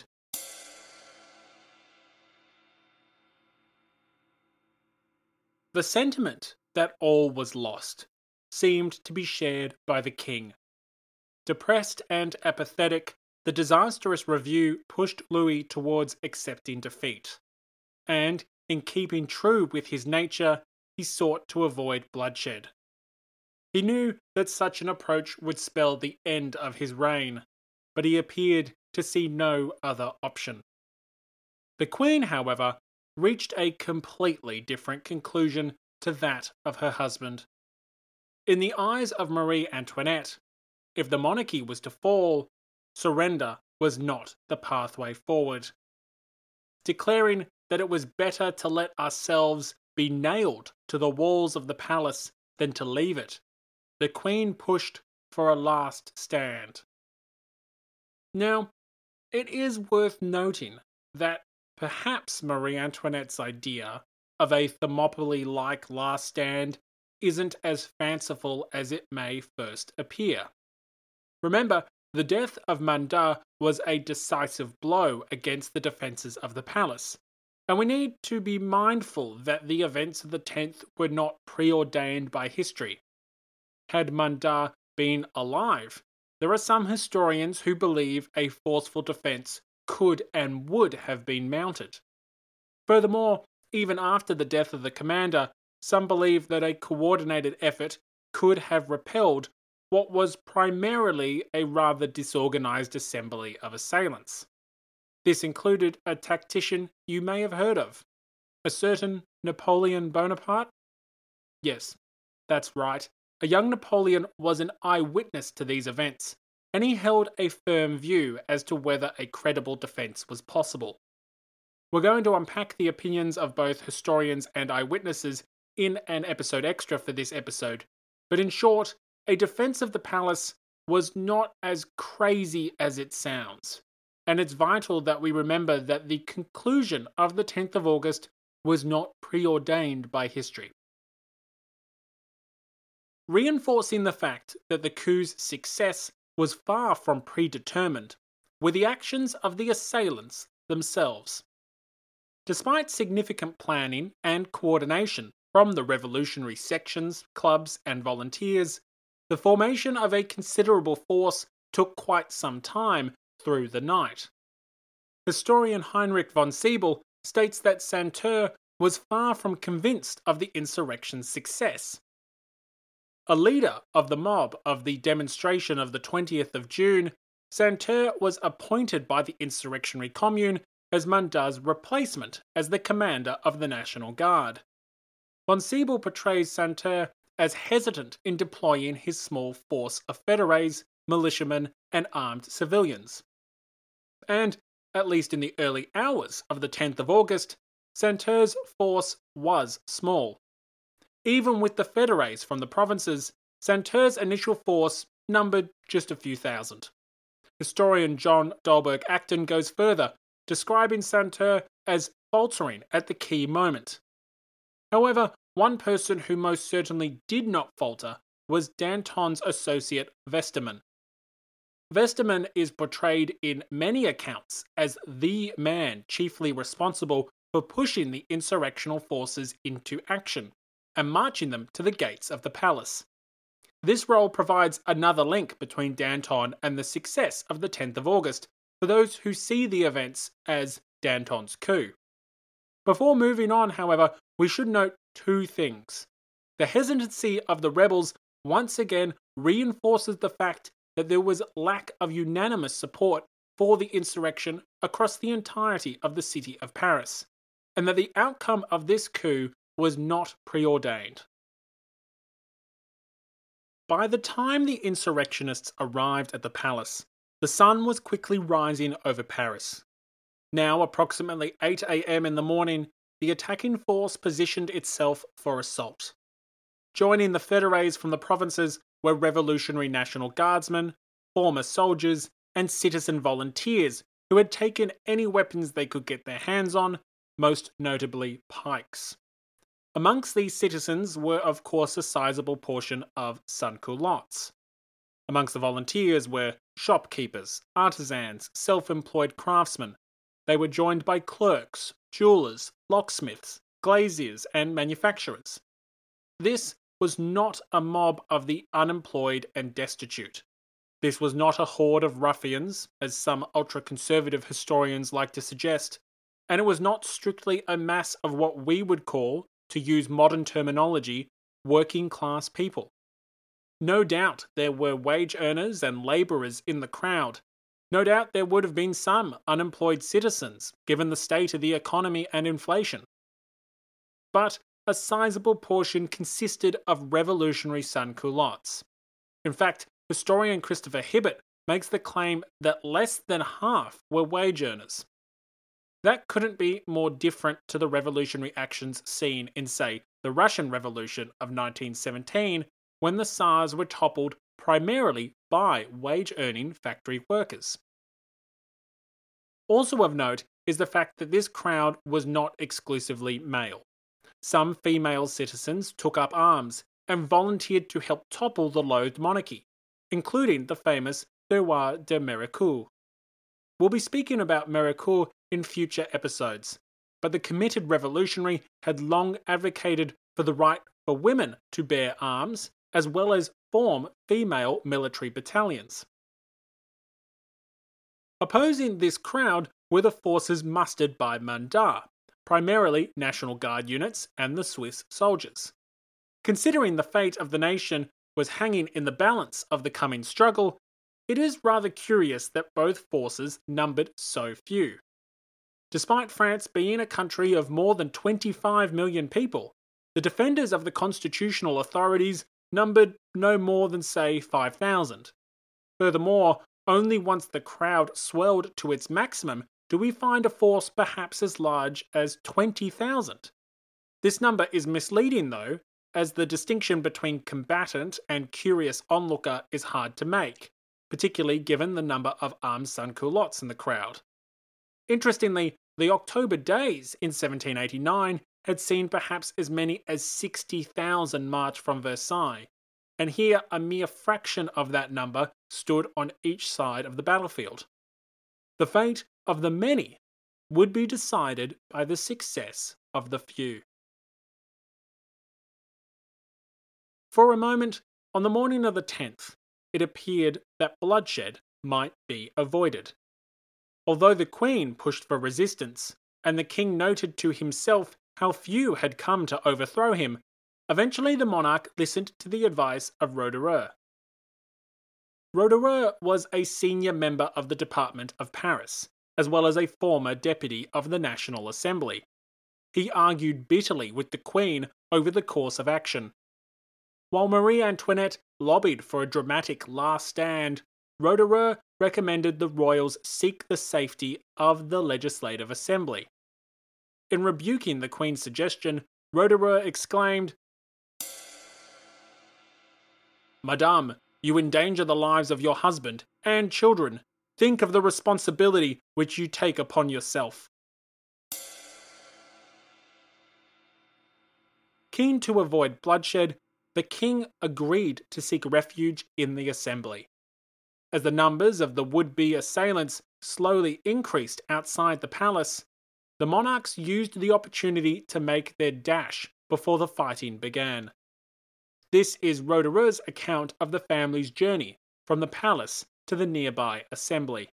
The sentiment that all was lost seemed to be shared by the king. Depressed and apathetic, the disastrous review pushed Louis towards accepting defeat, and, in keeping true with his nature, he sought to avoid bloodshed. He knew that such an approach would spell the end of his reign, but he appeared to see no other option. The Queen, however, reached a completely different conclusion to that of her husband. In the eyes of Marie Antoinette, if the monarchy was to fall, surrender was not the pathway forward. Declaring that it was better to let ourselves be nailed to the walls of the palace than to leave it, the Queen pushed for a last stand. Now, it is worth noting that perhaps Marie Antoinette's idea of a Thermopylae-like last stand isn't as fanciful as it may first appear. Remember, the death of Mundar was a decisive blow against the defences of the palace, and we need to be mindful that the events of the tenth were not preordained by history. Had Mundar been alive, there are some historians who believe a forceful defence could and would have been mounted. Furthermore, even after the death of the commander, some believe that a coordinated effort could have repelled what was primarily a rather disorganized assembly of assailants. This included a tactician you may have heard of, a certain Napoleon Bonaparte. Yes, that's right, a young Napoleon was an eyewitness to these events, and he held a firm view as to whether a credible defence was possible. We're going to unpack the opinions of both historians and eyewitnesses in an episode extra for this episode, but in short, a defence of the palace was not as crazy as it sounds, and it's vital that we remember that the conclusion of the tenth of August was not preordained by history. Reinforcing the fact that the coup's success was far from predetermined were the actions of the assailants themselves. Despite significant planning and coordination from the revolutionary sections, clubs, and volunteers, the formation of a considerable force took quite some time through the night. Historian Heinrich von Siebel states that Santerre was far from convinced of the insurrection's success. A leader of the mob of the demonstration of the twentieth of June, Santerre was appointed by the insurrectionary commune as Mundar's replacement as the commander of the National Guard. Von Siebel portrays Santerre as hesitant in deploying his small force of fédérés, militiamen, and armed civilians. And, at least in the early hours of the tenth of August, Santerre's force was small. Even with the fédérés from the provinces, Santerre's initial force numbered just a few thousand. Historian John Dahlberg Acton goes further, describing Santerre as faltering at the key moment. However, one person who most certainly did not falter was Danton's associate Westermann. Westermann is portrayed in many accounts as the man chiefly responsible for pushing the insurrectional forces into action and marching them to the gates of the palace. This role provides another link between Danton and the success of the tenth of August for those who see the events as Danton's coup. Before moving on, however, we should note two things. The hesitancy of the rebels once again reinforces the fact that there was lack of unanimous support for the insurrection across the entirety of the city of Paris, and that the outcome of this coup was not preordained. By the time the insurrectionists arrived at the palace, the sun was quickly rising over Paris. Now approximately eight a m in the morning, the attacking force positioned itself for assault. Joining the fédérés from the provinces were Revolutionary National Guardsmen, former soldiers, and citizen volunteers who had taken any weapons they could get their hands on, most notably pikes. Amongst these citizens were of course a sizable portion of sans-culottes. Amongst the volunteers were shopkeepers, artisans, self-employed craftsmen. They were joined by clerks, jewelers, locksmiths, glaziers, and manufacturers. This was not a mob of the unemployed and destitute. This was not a horde of ruffians, as some ultra-conservative historians like to suggest, and it was not strictly a mass of what we would call, to use modern terminology, working-class people. No doubt there were wage earners and labourers in the crowd. No doubt there would have been some unemployed citizens, given the state of the economy and inflation. But a sizable portion consisted of revolutionary sans-culottes. In fact, historian Christopher Hibbert makes the claim that less than half were wage earners. That couldn't be more different to the revolutionary actions seen in, say, the Russian Revolution of nineteen seventeen, when the Tsars were toppled primarily by wage-earning factory workers. Also of note is the fact that this crowd was not exclusively male. Some female citizens took up arms and volunteered to help topple the loathed monarchy, including the famous Deroy de Méricourt. We'll be speaking about Méricourt in future episodes, but the committed revolutionary had long advocated for the right for women to bear arms, as well as form female military battalions. Opposing this crowd were the forces mustered by Mundar, primarily National Guard units and the Swiss soldiers. Considering the fate of the nation was hanging in the balance of the coming struggle, it is rather curious that both forces numbered so few. Despite France being a country of more than twenty-five million people, the defenders of the constitutional authorities numbered no more than, say, five thousand. Furthermore, only once the crowd swelled to its maximum do we find a force perhaps as large as twenty thousand. This number is misleading, though, as the distinction between combatant and curious onlooker is hard to make, particularly given the number of armed sans-culottes in the crowd. Interestingly, the October Days in seventeen eighty-nine had seen perhaps as many as sixty thousand march from Versailles, and here a mere fraction of that number stood on each side of the battlefield. The fate of the many would be decided by the success of the few. For a moment, on the morning of the tenth, it appeared that bloodshed might be avoided. Although the Queen pushed for resistance, and the King noted to himself how few had come to overthrow him, eventually the monarch listened to the advice of Roederer. Roederer was a senior member of the Department of Paris, as well as a former deputy of the National Assembly. He argued bitterly with the Queen over the course of action. While Marie Antoinette lobbied for a dramatic last stand, Roederer recommended the royals seek the safety of the Legislative Assembly. In rebuking the Queen's suggestion, Roederer exclaimed, "Madame, you endanger the lives of your husband and children. Think of the responsibility which you take upon yourself." Keen to avoid bloodshed, the King agreed to seek refuge in the Assembly. As the numbers of the would-be assailants slowly increased outside the palace, the monarchs used the opportunity to make their dash before the fighting began. This is Roederer's account of the family's journey from the palace to the nearby assembly.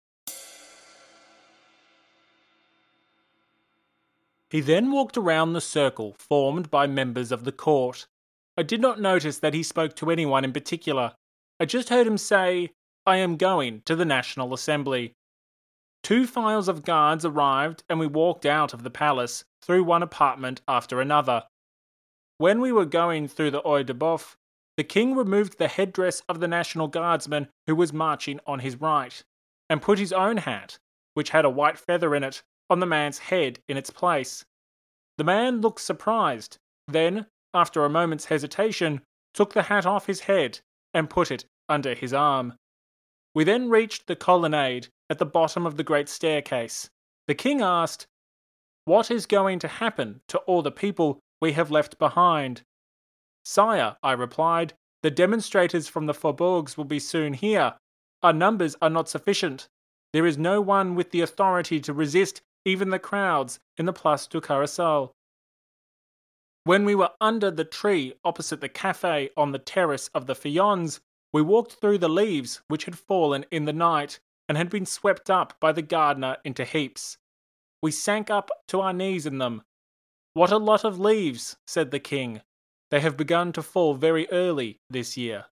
He then walked around the circle formed by members of the court. I did not notice that he spoke to anyone in particular. I just heard him say, "I am going to the National Assembly." Two files of guards arrived and we walked out of the palace through one apartment after another. When we were going through the Œil de Bœuf, the King removed the headdress of the National Guardsman who was marching on his right, and put his own hat, which had a white feather in it, on the man's head in its place. The man looked surprised, then, after a moment's hesitation, took the hat off his head and put it under his arm. We then reached the colonnade at the bottom of the great staircase. The King asked, "What is going to happen to all the people we have left behind?" "Sire," I replied, "the demonstrators from the faubourgs will be soon here. Our numbers are not sufficient. There is no one with the authority to resist even the crowds in the Place du Carrousel." When we were under the tree opposite the café on the terrace of the Fillons, we walked through the leaves which had fallen in the night and had been swept up by the gardener into heaps. We sank up to our knees in them. "What a lot of leaves," said the King. "They have begun to fall very early this year."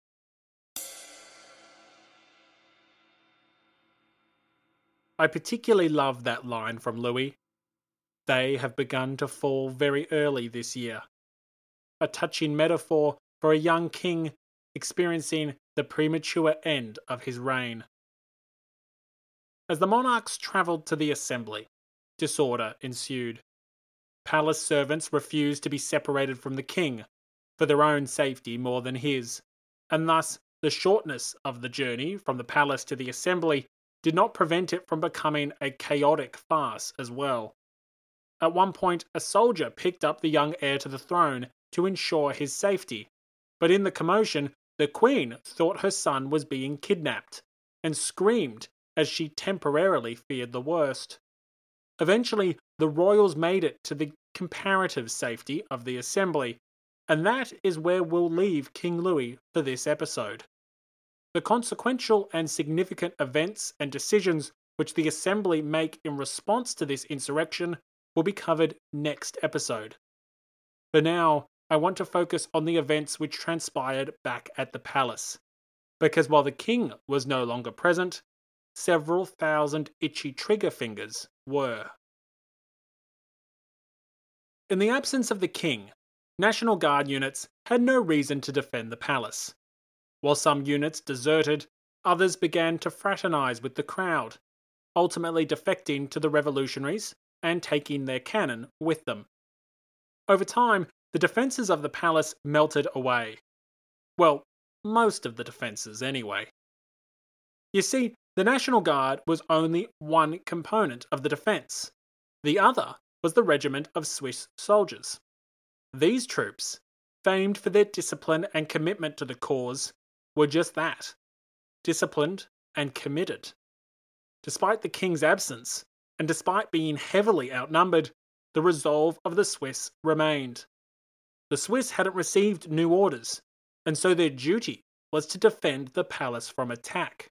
I particularly love that line from Louis. They have begun to fall very early this year. A touching metaphor for a young king experiencing the premature end of his reign. As the monarchs travelled to the assembly, disorder ensued. Palace servants refused to be separated from the king, for their own safety more than his, and thus the shortness of the journey from the palace to the assembly did not prevent it from becoming a chaotic farce as well. At one point, a soldier picked up the young heir to the throne to ensure his safety, but in the commotion, the Queen thought her son was being kidnapped, and screamed as she temporarily feared the worst. Eventually, the royals made it to the comparative safety of the assembly, and that is where we'll leave King Louis for this episode. The consequential and significant events and decisions which the assembly make in response to this insurrection will be covered next episode. For now, I want to focus on the events which transpired back at the palace, because while the king was no longer present, several thousand itchy trigger fingers were. In the absence of the king, National Guard units had no reason to defend the palace. While some units deserted, others began to fraternize with the crowd, ultimately defecting to the revolutionaries and taking their cannon with them. Over time, the defences of the palace melted away. Well, most of the defences anyway. You see, the National Guard was only one component of the defence. The other was the regiment of Swiss soldiers. These troops, famed for their discipline and commitment to the cause, were just that, disciplined and committed. Despite the king's absence, and despite being heavily outnumbered, the resolve of the Swiss remained. The Swiss hadn't received new orders, and so their duty was to defend the palace from attack.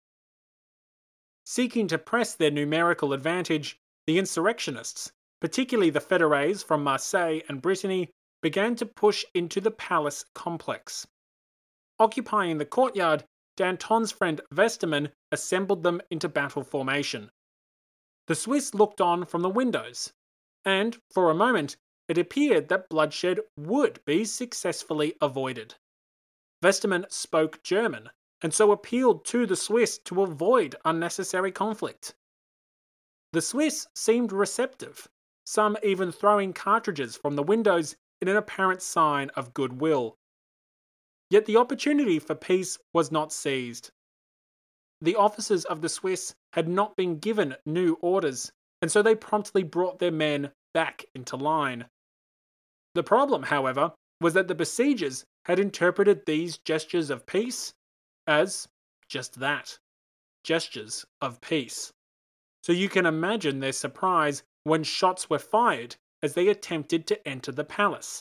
Seeking to press their numerical advantage, the insurrectionists, particularly the fédérés from Marseille and Brittany, began to push into the palace complex. Occupying the courtyard, Danton's friend Westermann assembled them into battle formation. The Swiss looked on from the windows, and, for a moment, it appeared that bloodshed would be successfully avoided. Westermann spoke German, and so appealed to the Swiss to avoid unnecessary conflict. The Swiss seemed receptive, some even throwing cartridges from the windows in an apparent sign of goodwill. Yet the opportunity for peace was not seized. The officers of the Swiss had not been given new orders, and so they promptly brought their men back into line. The problem, however, was that the besiegers had interpreted these gestures of peace as just that, gestures of peace. So you can imagine their surprise when shots were fired as they attempted to enter the palace.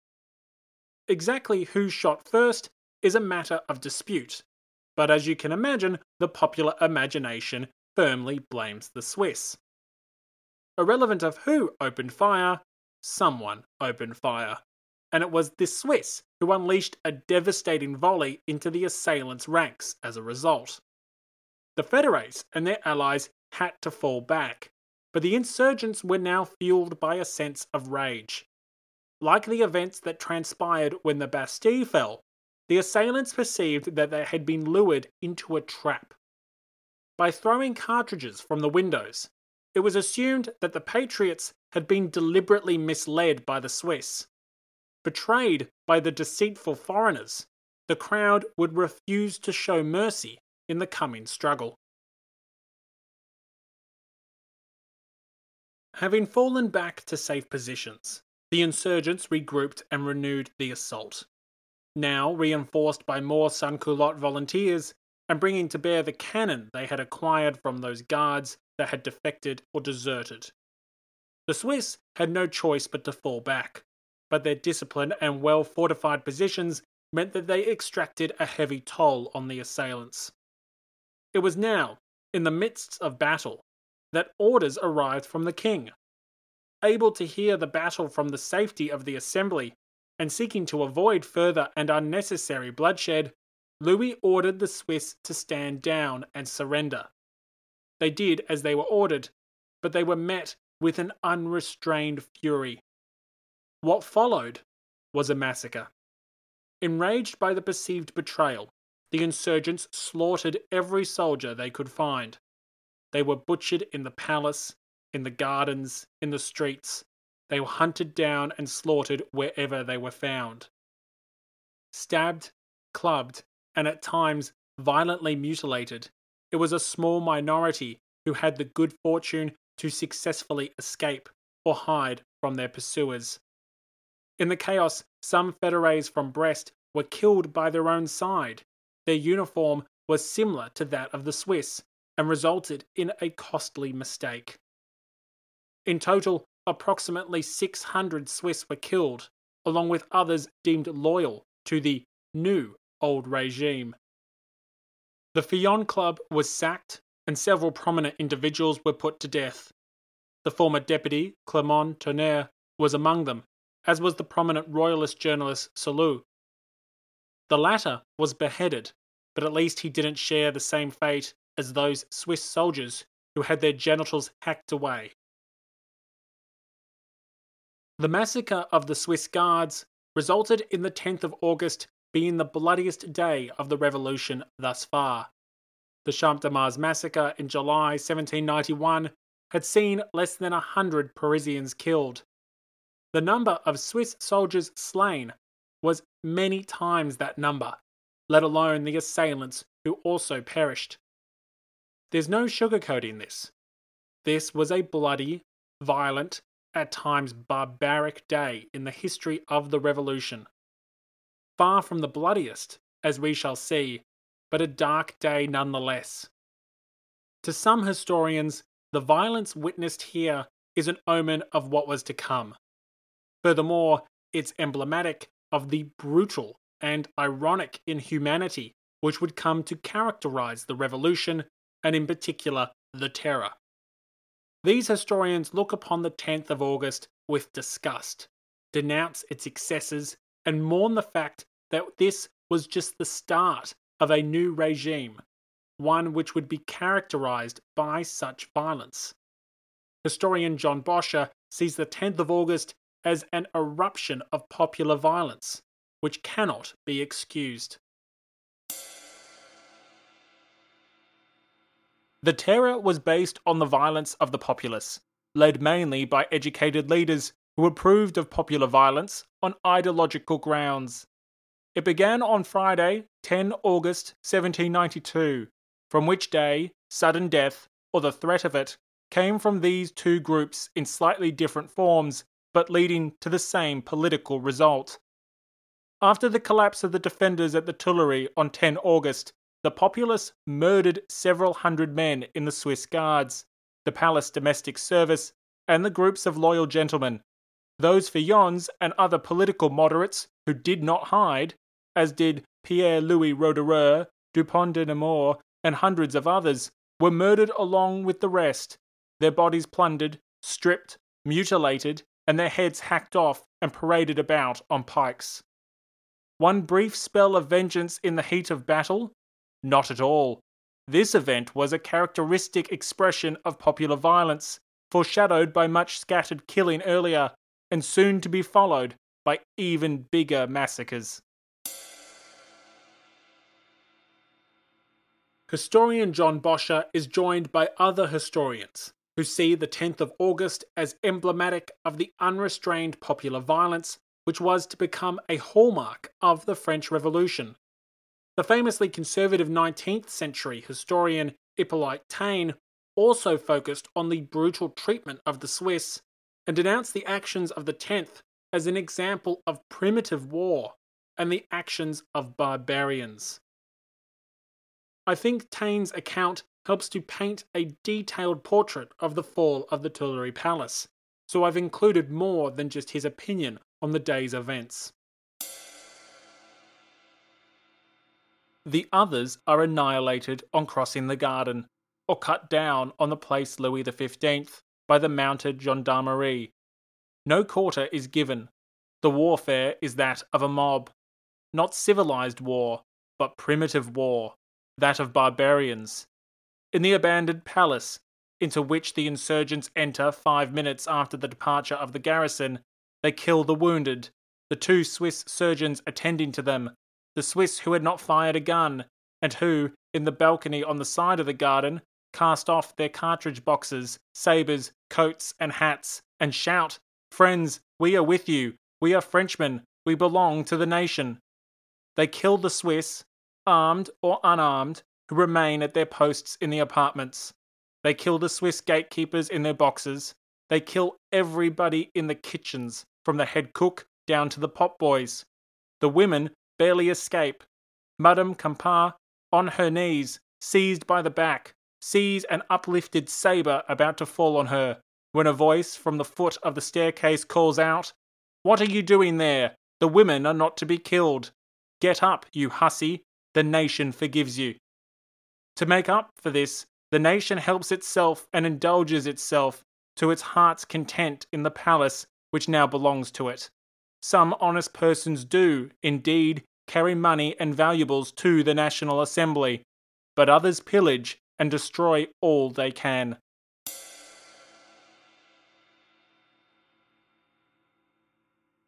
Exactly who shot first is a matter of dispute, but as you can imagine, the popular imagination firmly blames the Swiss. Irrelevant of who opened fire, someone opened fire, and it was the Swiss who unleashed a devastating volley into the assailants' ranks as a result. The fédérés and their allies had to fall back, but the insurgents were now fueled by a sense of rage. Like the events that transpired when the Bastille fell, the assailants perceived that they had been lured into a trap. By throwing cartridges from the windows, it was assumed that the patriots had been deliberately misled by the Swiss. Betrayed by the deceitful foreigners, the crowd would refuse to show mercy in the coming struggle. Having fallen back to safe positions, the insurgents regrouped and renewed the assault. Now reinforced by more sans-culotte volunteers, and bringing to bear the cannon they had acquired from those guards that had defected or deserted. The Swiss had no choice but to fall back, but their disciplined and well-fortified positions meant that they extracted a heavy toll on the assailants. It was now, in the midst of battle, that orders arrived from the king. Able to hear the battle from the safety of the assembly, and seeking to avoid further and unnecessary bloodshed, Louis ordered the Swiss to stand down and surrender. They did as they were ordered, but they were met with an unrestrained fury. What followed was a massacre. Enraged by the perceived betrayal, the insurgents slaughtered every soldier they could find. They were butchered in the palace, in the gardens, in the streets. They were hunted down and slaughtered wherever they were found. Stabbed, clubbed, and at times violently mutilated, it was a small minority who had the good fortune to successfully escape or hide from their pursuers. In the chaos, some fédérés from Brest were killed by their own side. Their uniform was similar to that of the Swiss and resulted in a costly mistake. In total, approximately six hundred Swiss were killed, along with others deemed loyal to the new old regime. The Fillon Club was sacked, and several prominent individuals were put to death. The former deputy, Clermont Tonnerre, was among them, as was the prominent royalist journalist Solou. The latter was beheaded, but at least he didn't share the same fate as those Swiss soldiers who had their genitals hacked away. The massacre of the Swiss Guards resulted in the tenth of August being the bloodiest day of the revolution thus far. The Champ de Mars massacre in July seventeen ninety-one had seen less than a hundred Parisians killed. The number of Swiss soldiers slain was many times that number, let alone the assailants who also perished. There's no sugarcoating this. This was a bloody, violent, at times barbaric day in the history of the revolution. Far from the bloodiest, as we shall see, but a dark day nonetheless. To some historians, the violence witnessed here is an omen of what was to come. Furthermore, it's emblematic of the brutal and ironic inhumanity which would come to characterize the revolution, and in particular, the Terror. These historians look upon the tenth of August with disgust, denounce its excesses, and mourn the fact that this was just the start of a new regime, one which would be characterized by such violence. Historian John Boscher sees the tenth of August as an eruption of popular violence, which cannot be excused. The Terror was based on the violence of the populace, led mainly by educated leaders who approved of popular violence on ideological grounds. It began on Friday, the tenth of August seventeen ninety-two, from which day sudden death, or the threat of it, came from these two groups in slightly different forms, but leading to the same political result. After the collapse of the defenders at the Tuileries on the tenth of August, the populace murdered several hundred men in the Swiss Guards, the Palace Domestic Service, and the groups of loyal gentlemen. Those Feuillants and other political moderates who did not hide, as did Pierre-Louis Roederer, Dupont de Nemours, and hundreds of others, were murdered along with the rest, their bodies plundered, stripped, mutilated, and their heads hacked off and paraded about on pikes. One brief spell of vengeance in the heat of battle? Not at all. This event was a characteristic expression of popular violence, foreshadowed by much scattered killing earlier, and soon to be followed by even bigger massacres. Historian John Boscher is joined by other historians who see the tenth of August as emblematic of the unrestrained popular violence which was to become a hallmark of the French Revolution. The famously conservative nineteenth century historian Hippolyte Taine also focused on the brutal treatment of the Swiss and denounced the actions of the tenth as an example of primitive war and the actions of barbarians. I think Taine's account helps to paint a detailed portrait of the fall of the Tuileries Palace, so I've included more than just his opinion on the day's events. The others are annihilated on crossing the garden, or cut down on the place Louis the fifteenth by the mounted gendarmerie. No quarter is given. The warfare is that of a mob. Not civilized war, but primitive war, that of barbarians. In the abandoned palace, into which the insurgents enter five minutes after the departure of the garrison, they kill the wounded, the two Swiss surgeons attending to them, the Swiss who had not fired a gun, and who, in the balcony on the side of the garden, cast off their cartridge boxes, sabres, coats, and hats, and shout, "Friends, we are with you. We are Frenchmen. We belong to the nation." They kill the Swiss, armed or unarmed, who remain at their posts in the apartments. They kill the Swiss gatekeepers in their boxes. They kill everybody in the kitchens, from the head cook down to the potboys. The women barely escape. Madame Campan, on her knees, seized by the back, sees an uplifted sabre about to fall on her, when a voice from the foot of the staircase calls out, "What are you doing there? The women are not to be killed. Get up, you hussy. The nation forgives you." To make up for this, the nation helps itself and indulges itself to its heart's content in the palace which now belongs to it. Some honest persons do, indeed, carry money and valuables to the National Assembly, but others pillage and destroy all they can.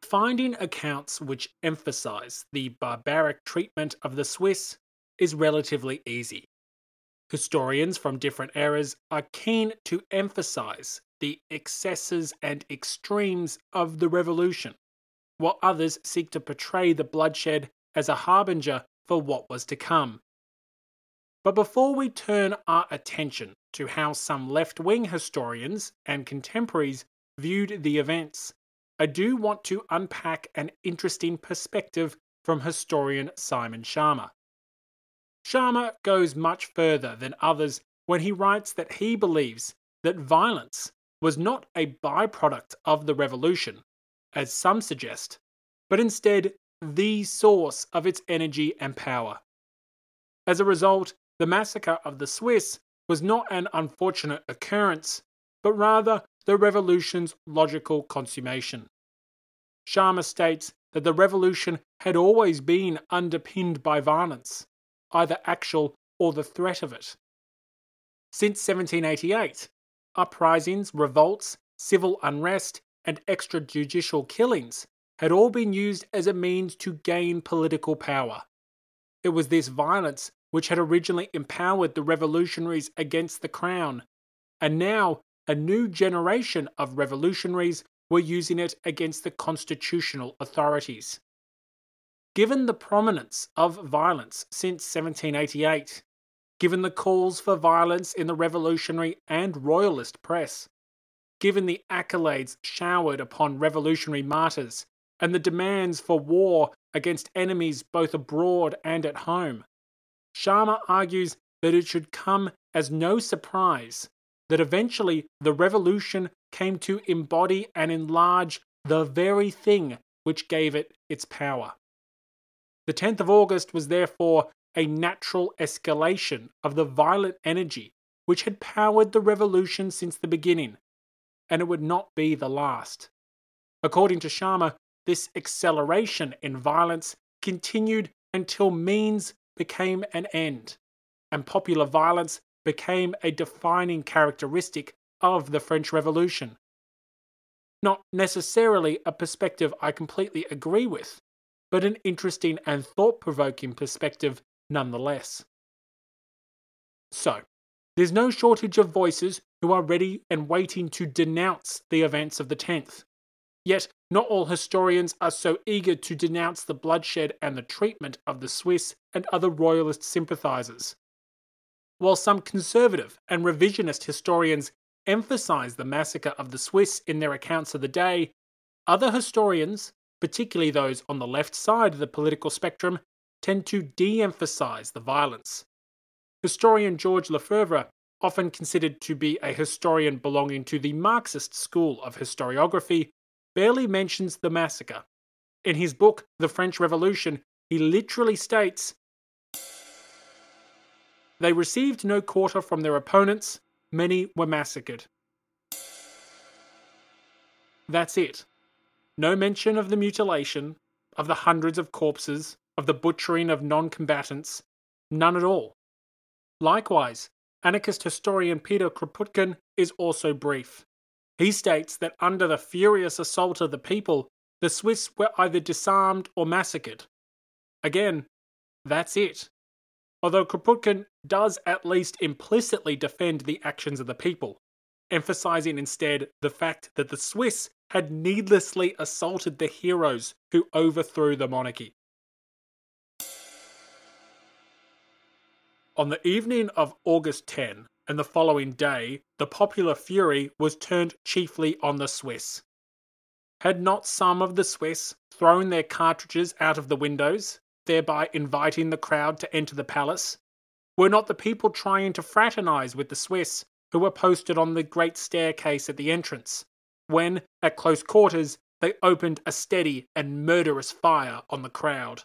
finding accounts which emphasize the barbaric treatment of the Swiss is relatively easy. Historians from different eras are keen to emphasize the excesses and extremes of the revolution, while others seek to portray the bloodshed as a harbinger for what was to come. But before we turn our attention to how some left-wing historians and contemporaries viewed the events, I do want to unpack an interesting perspective from historian Simon Schama. Schama goes much further than others when he writes that he believes that violence was not a byproduct of the revolution, as some suggest, but instead the source of its energy and power. As a result, the massacre of the Swiss was not an unfortunate occurrence, but rather the revolution's logical consummation. Schama states that the revolution had always been underpinned by violence, either actual or the threat of it. Since seventeen eighty-eight, uprisings, revolts, civil unrest, and extrajudicial killings had all been used as a means to gain political power. It was this violence which had originally empowered the revolutionaries against the crown, and now a new generation of revolutionaries were using it against the constitutional authorities. Given the prominence of violence since seventeen eighty-eight, given the calls for violence in the revolutionary and royalist press, given the accolades showered upon revolutionary martyrs, and the demands for war against enemies both abroad and at home, Schama argues that it should come as no surprise that eventually the revolution came to embody and enlarge the very thing which gave it its power. The tenth of August was therefore a natural escalation of the violent energy which had powered the revolution since the beginning, and it would not be the last. According to Schama, this acceleration in violence continued until means became an end, and popular violence became a defining characteristic of the French Revolution. Not necessarily a perspective I completely agree with, but an interesting and thought-provoking perspective nonetheless. So, there's no shortage of voices who are ready and waiting to denounce the events of the tenth. Yet, not all historians are so eager to denounce the bloodshed and the treatment of the Swiss and other royalist sympathisers. While some conservative and revisionist historians emphasise the massacre of the Swiss in their accounts of the day, other historians, particularly those on the left side of the political spectrum, tend to de-emphasise the violence. Historian George Lefebvre, often considered to be a historian belonging to the Marxist school of historiography, barely mentions the massacre. In his book, The French Revolution, he literally states, "They received no quarter from their opponents, many were massacred." That's it. No mention of the mutilation, of the hundreds of corpses, of the butchering of non-combatants, none at all. Likewise, anarchist historian Peter Kropotkin is also brief. He states that under the furious assault of the people, the Swiss were either disarmed or massacred. Again, that's it. Although Kropotkin does at least implicitly defend the actions of the people, emphasizing instead the fact that the Swiss had needlessly assaulted the heroes who overthrew the monarchy. On the evening of August tenth and the following day, the popular fury was turned chiefly on the Swiss. Had not some of the Swiss thrown their cartridges out of the windows, thereby inviting the crowd to enter the palace? Were not the people trying to fraternize with the Swiss who were posted on the great staircase at the entrance, when, at close quarters, they opened a steady and murderous fire on the crowd?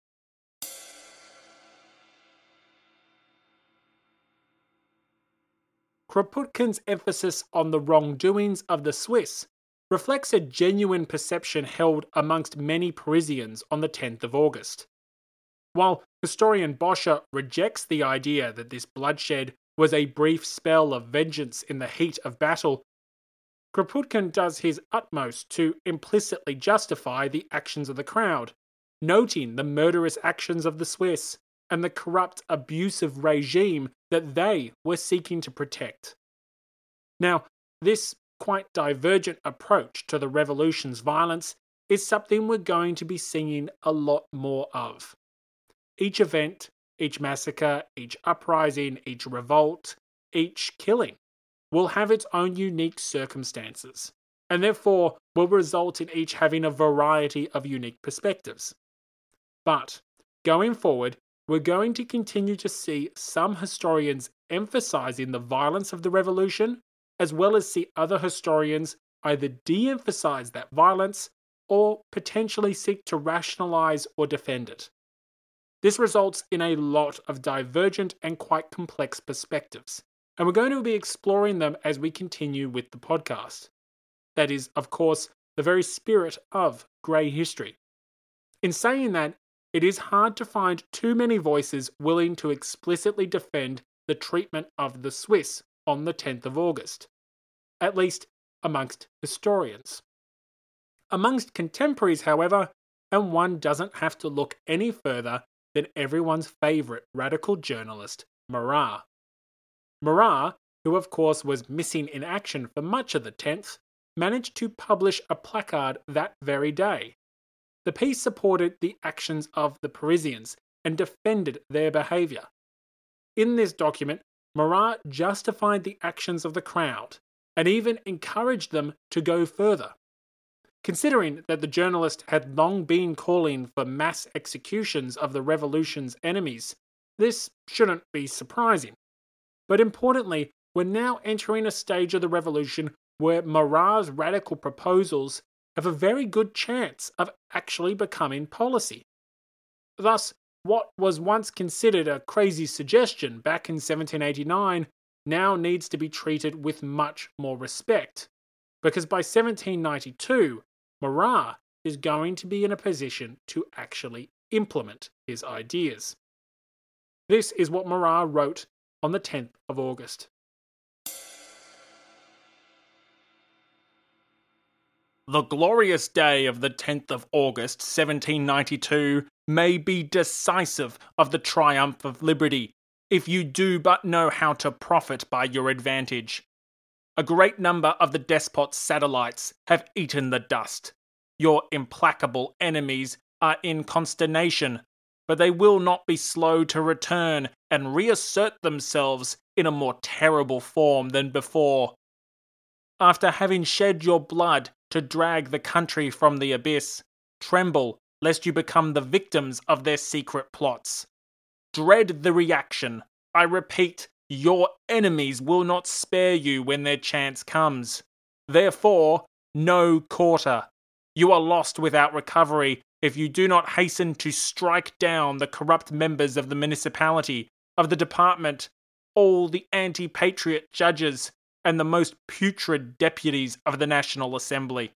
Kropotkin's emphasis on the wrongdoings of the Swiss reflects a genuine perception held amongst many Parisians on the tenth of August. While historian Boscher rejects the idea that this bloodshed was a brief spell of vengeance in the heat of battle, Kropotkin does his utmost to implicitly justify the actions of the crowd, noting the murderous actions of the Swiss and the corrupt, abusive regime that they were seeking to protect. Now, this quite divergent approach to the revolution's violence is something we're going to be seeing a lot more of. Each event, each massacre, each uprising, each revolt, each killing will have its own unique circumstances, and therefore will result in each having a variety of unique perspectives. But, going forward, we're going to continue to see some historians emphasizing the violence of the revolution, as well as see other historians either de-emphasize that violence or potentially seek to rationalize or defend it. This results in a lot of divergent and quite complex perspectives, and we're going to be exploring them as we continue with the podcast. That is, of course, the very spirit of Grey History. In saying that, it is hard to find too many voices willing to explicitly defend the treatment of the Swiss on the tenth of August, at least amongst historians. Amongst contemporaries, however, and one doesn't have to look any further than everyone's favourite radical journalist, Marat. Marat, who of course was missing in action for much of the tenth, managed to publish a placard that very day. The piece supported the actions of the Parisians and defended their behaviour. In this document, Marat justified the actions of the crowd and even encouraged them to go further. Considering that the journalist had long been calling for mass executions of the revolution's enemies, this shouldn't be surprising. But importantly, we're now entering a stage of the revolution where Marat's radical proposals have a very good chance of actually becoming policy. Thus, what was once considered a crazy suggestion back in seventeen eighty-nine now needs to be treated with much more respect, because by seventeen ninety-two, Marat is going to be in a position to actually implement his ideas. This is what Marat wrote on the tenth of August. The glorious day of the tenth of August, seventeen ninety-two, may be decisive of the triumph of liberty, if you do but know how to profit by your advantage. A great number of the despot's satellites have eaten the dust. Your implacable enemies are in consternation, but they will not be slow to return and reassert themselves in a more terrible form than before. After having shed your blood to drag the country from the abyss, tremble lest you become the victims of their secret plots. Dread the reaction. I repeat, your enemies will not spare you when their chance comes. Therefore, no quarter. You are lost without recovery if you do not hasten to strike down the corrupt members of the municipality, of the department, all the anti-patriot judges, and the most putrid deputies of the National Assembly.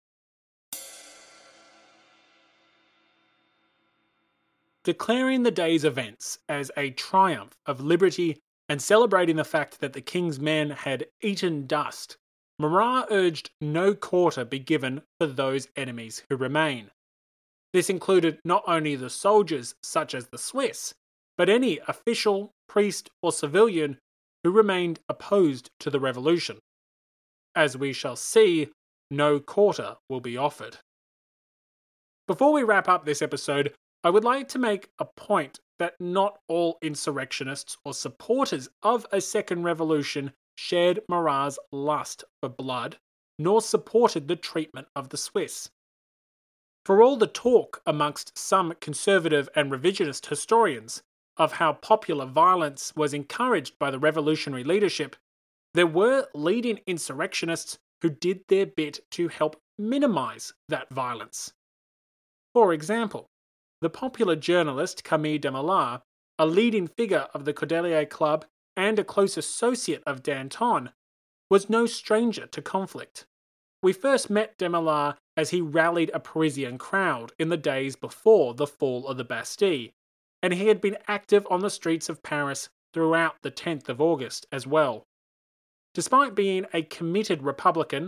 Declaring the day's events as a triumph of liberty and celebrating the fact that the king's men had eaten dust, Marat urged no quarter be given for those enemies who remain. This included not only the soldiers such as the Swiss, but any official, priest or civilian who remained opposed to the revolution. As we shall see, no quarter will be offered. Before we wrap up this episode, I would like to make a point that not all insurrectionists or supporters of a second revolution shared Marat's lust for blood, nor supported the treatment of the Swiss. For all the talk amongst some conservative and revisionist historians of how popular violence was encouraged by the revolutionary leadership, there were leading insurrectionists who did their bit to help minimize that violence. For example, the popular journalist Camille Desmoulins, a leading figure of the Cordelier Club and a close associate of Danton, was no stranger to conflict. We first met Desmoulins as he rallied a Parisian crowd in the days before the fall of the Bastille, and he had been active on the streets of Paris throughout the tenth of August as well. Despite being a committed Republican,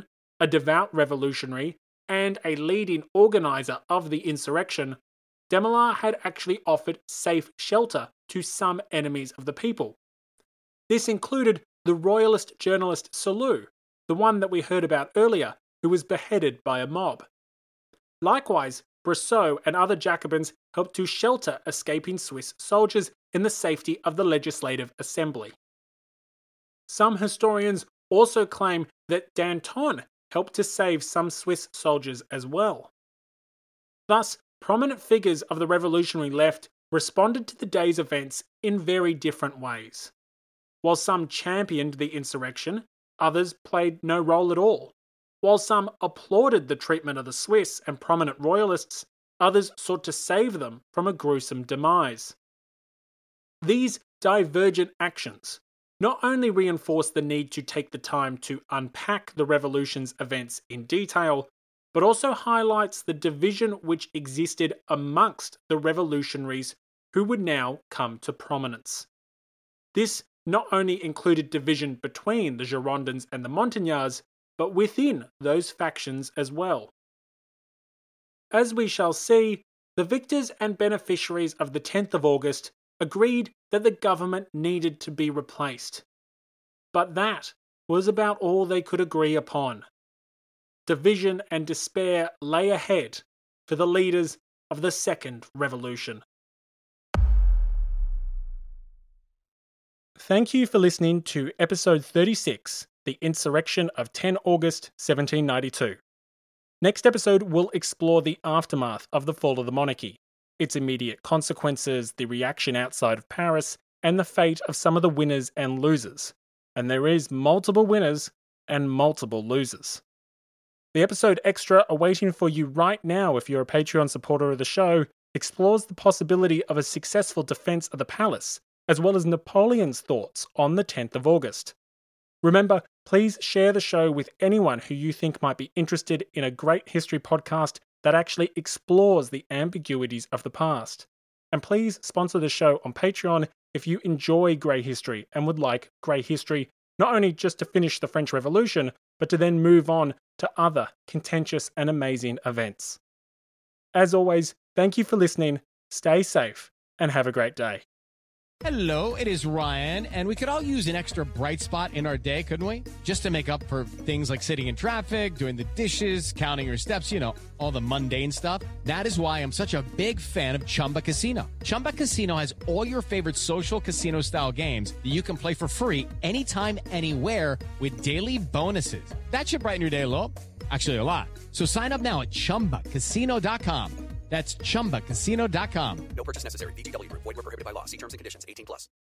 a devout revolutionary, and a leading organizer of the insurrection, Demolar had actually offered safe shelter to some enemies of the people. This included the royalist journalist Selous, the one that we heard about earlier, who was beheaded by a mob. Likewise, Brissot and other Jacobins helped to shelter escaping Swiss soldiers in the safety of the Legislative Assembly. Some historians also claim that Danton helped to save some Swiss soldiers as well. Thus, prominent figures of the revolutionary left responded to the day's events in very different ways. While some championed the insurrection, others played no role at all. While some applauded the treatment of the Swiss and prominent royalists, others sought to save them from a gruesome demise. These divergent actions not only reinforce the need to take the time to unpack the revolution's events in detail, but also highlights the division which existed amongst the revolutionaries who would now come to prominence. This not only included division between the Girondins and the Montagnards, but within those factions as well. As we shall see, the victors and beneficiaries of the tenth of August agreed that the government needed to be replaced. But that was about all they could agree upon. Division and despair lay ahead for the leaders of the Second Revolution. Thank you for listening to episode thirty-six, The Insurrection of the tenth of August, seventeen ninety-two. Next episode will explore the aftermath of the fall of the monarchy, its immediate consequences, the reaction outside of Paris, and the fate of some of the winners and losers. And there is multiple winners and multiple losers. The episode extra awaiting for you right now if you're a Patreon supporter of the show explores the possibility of a successful defense of the palace, as well as Napoleon's thoughts on the tenth of August. Remember, please share the show with anyone who you think might be interested in a great history podcast that actually explores the ambiguities of the past. And please sponsor the show on Patreon if you enjoy Grey History and would like Grey History not only just to finish the French Revolution, but to then move on to other contentious and amazing events. As always, thank you for listening, stay safe, and have a great day. Hello, it is Ryan, and we could all use an extra bright spot in our day, couldn't we? Just to make up for things like sitting in traffic, doing the dishes, counting your steps, you know, all the mundane stuff. That is why I'm such a big fan of Chumba Casino. Chumba Casino has all your favorite social casino-style games that you can play for free anytime, anywhere with daily bonuses. That should brighten your day a little. Actually, a lot. So sign up now at chumba casino dot com. That's chumba casino dot com. No purchase necessary. V G W Group. Void where prohibited by law. See terms and conditions. eighteen plus.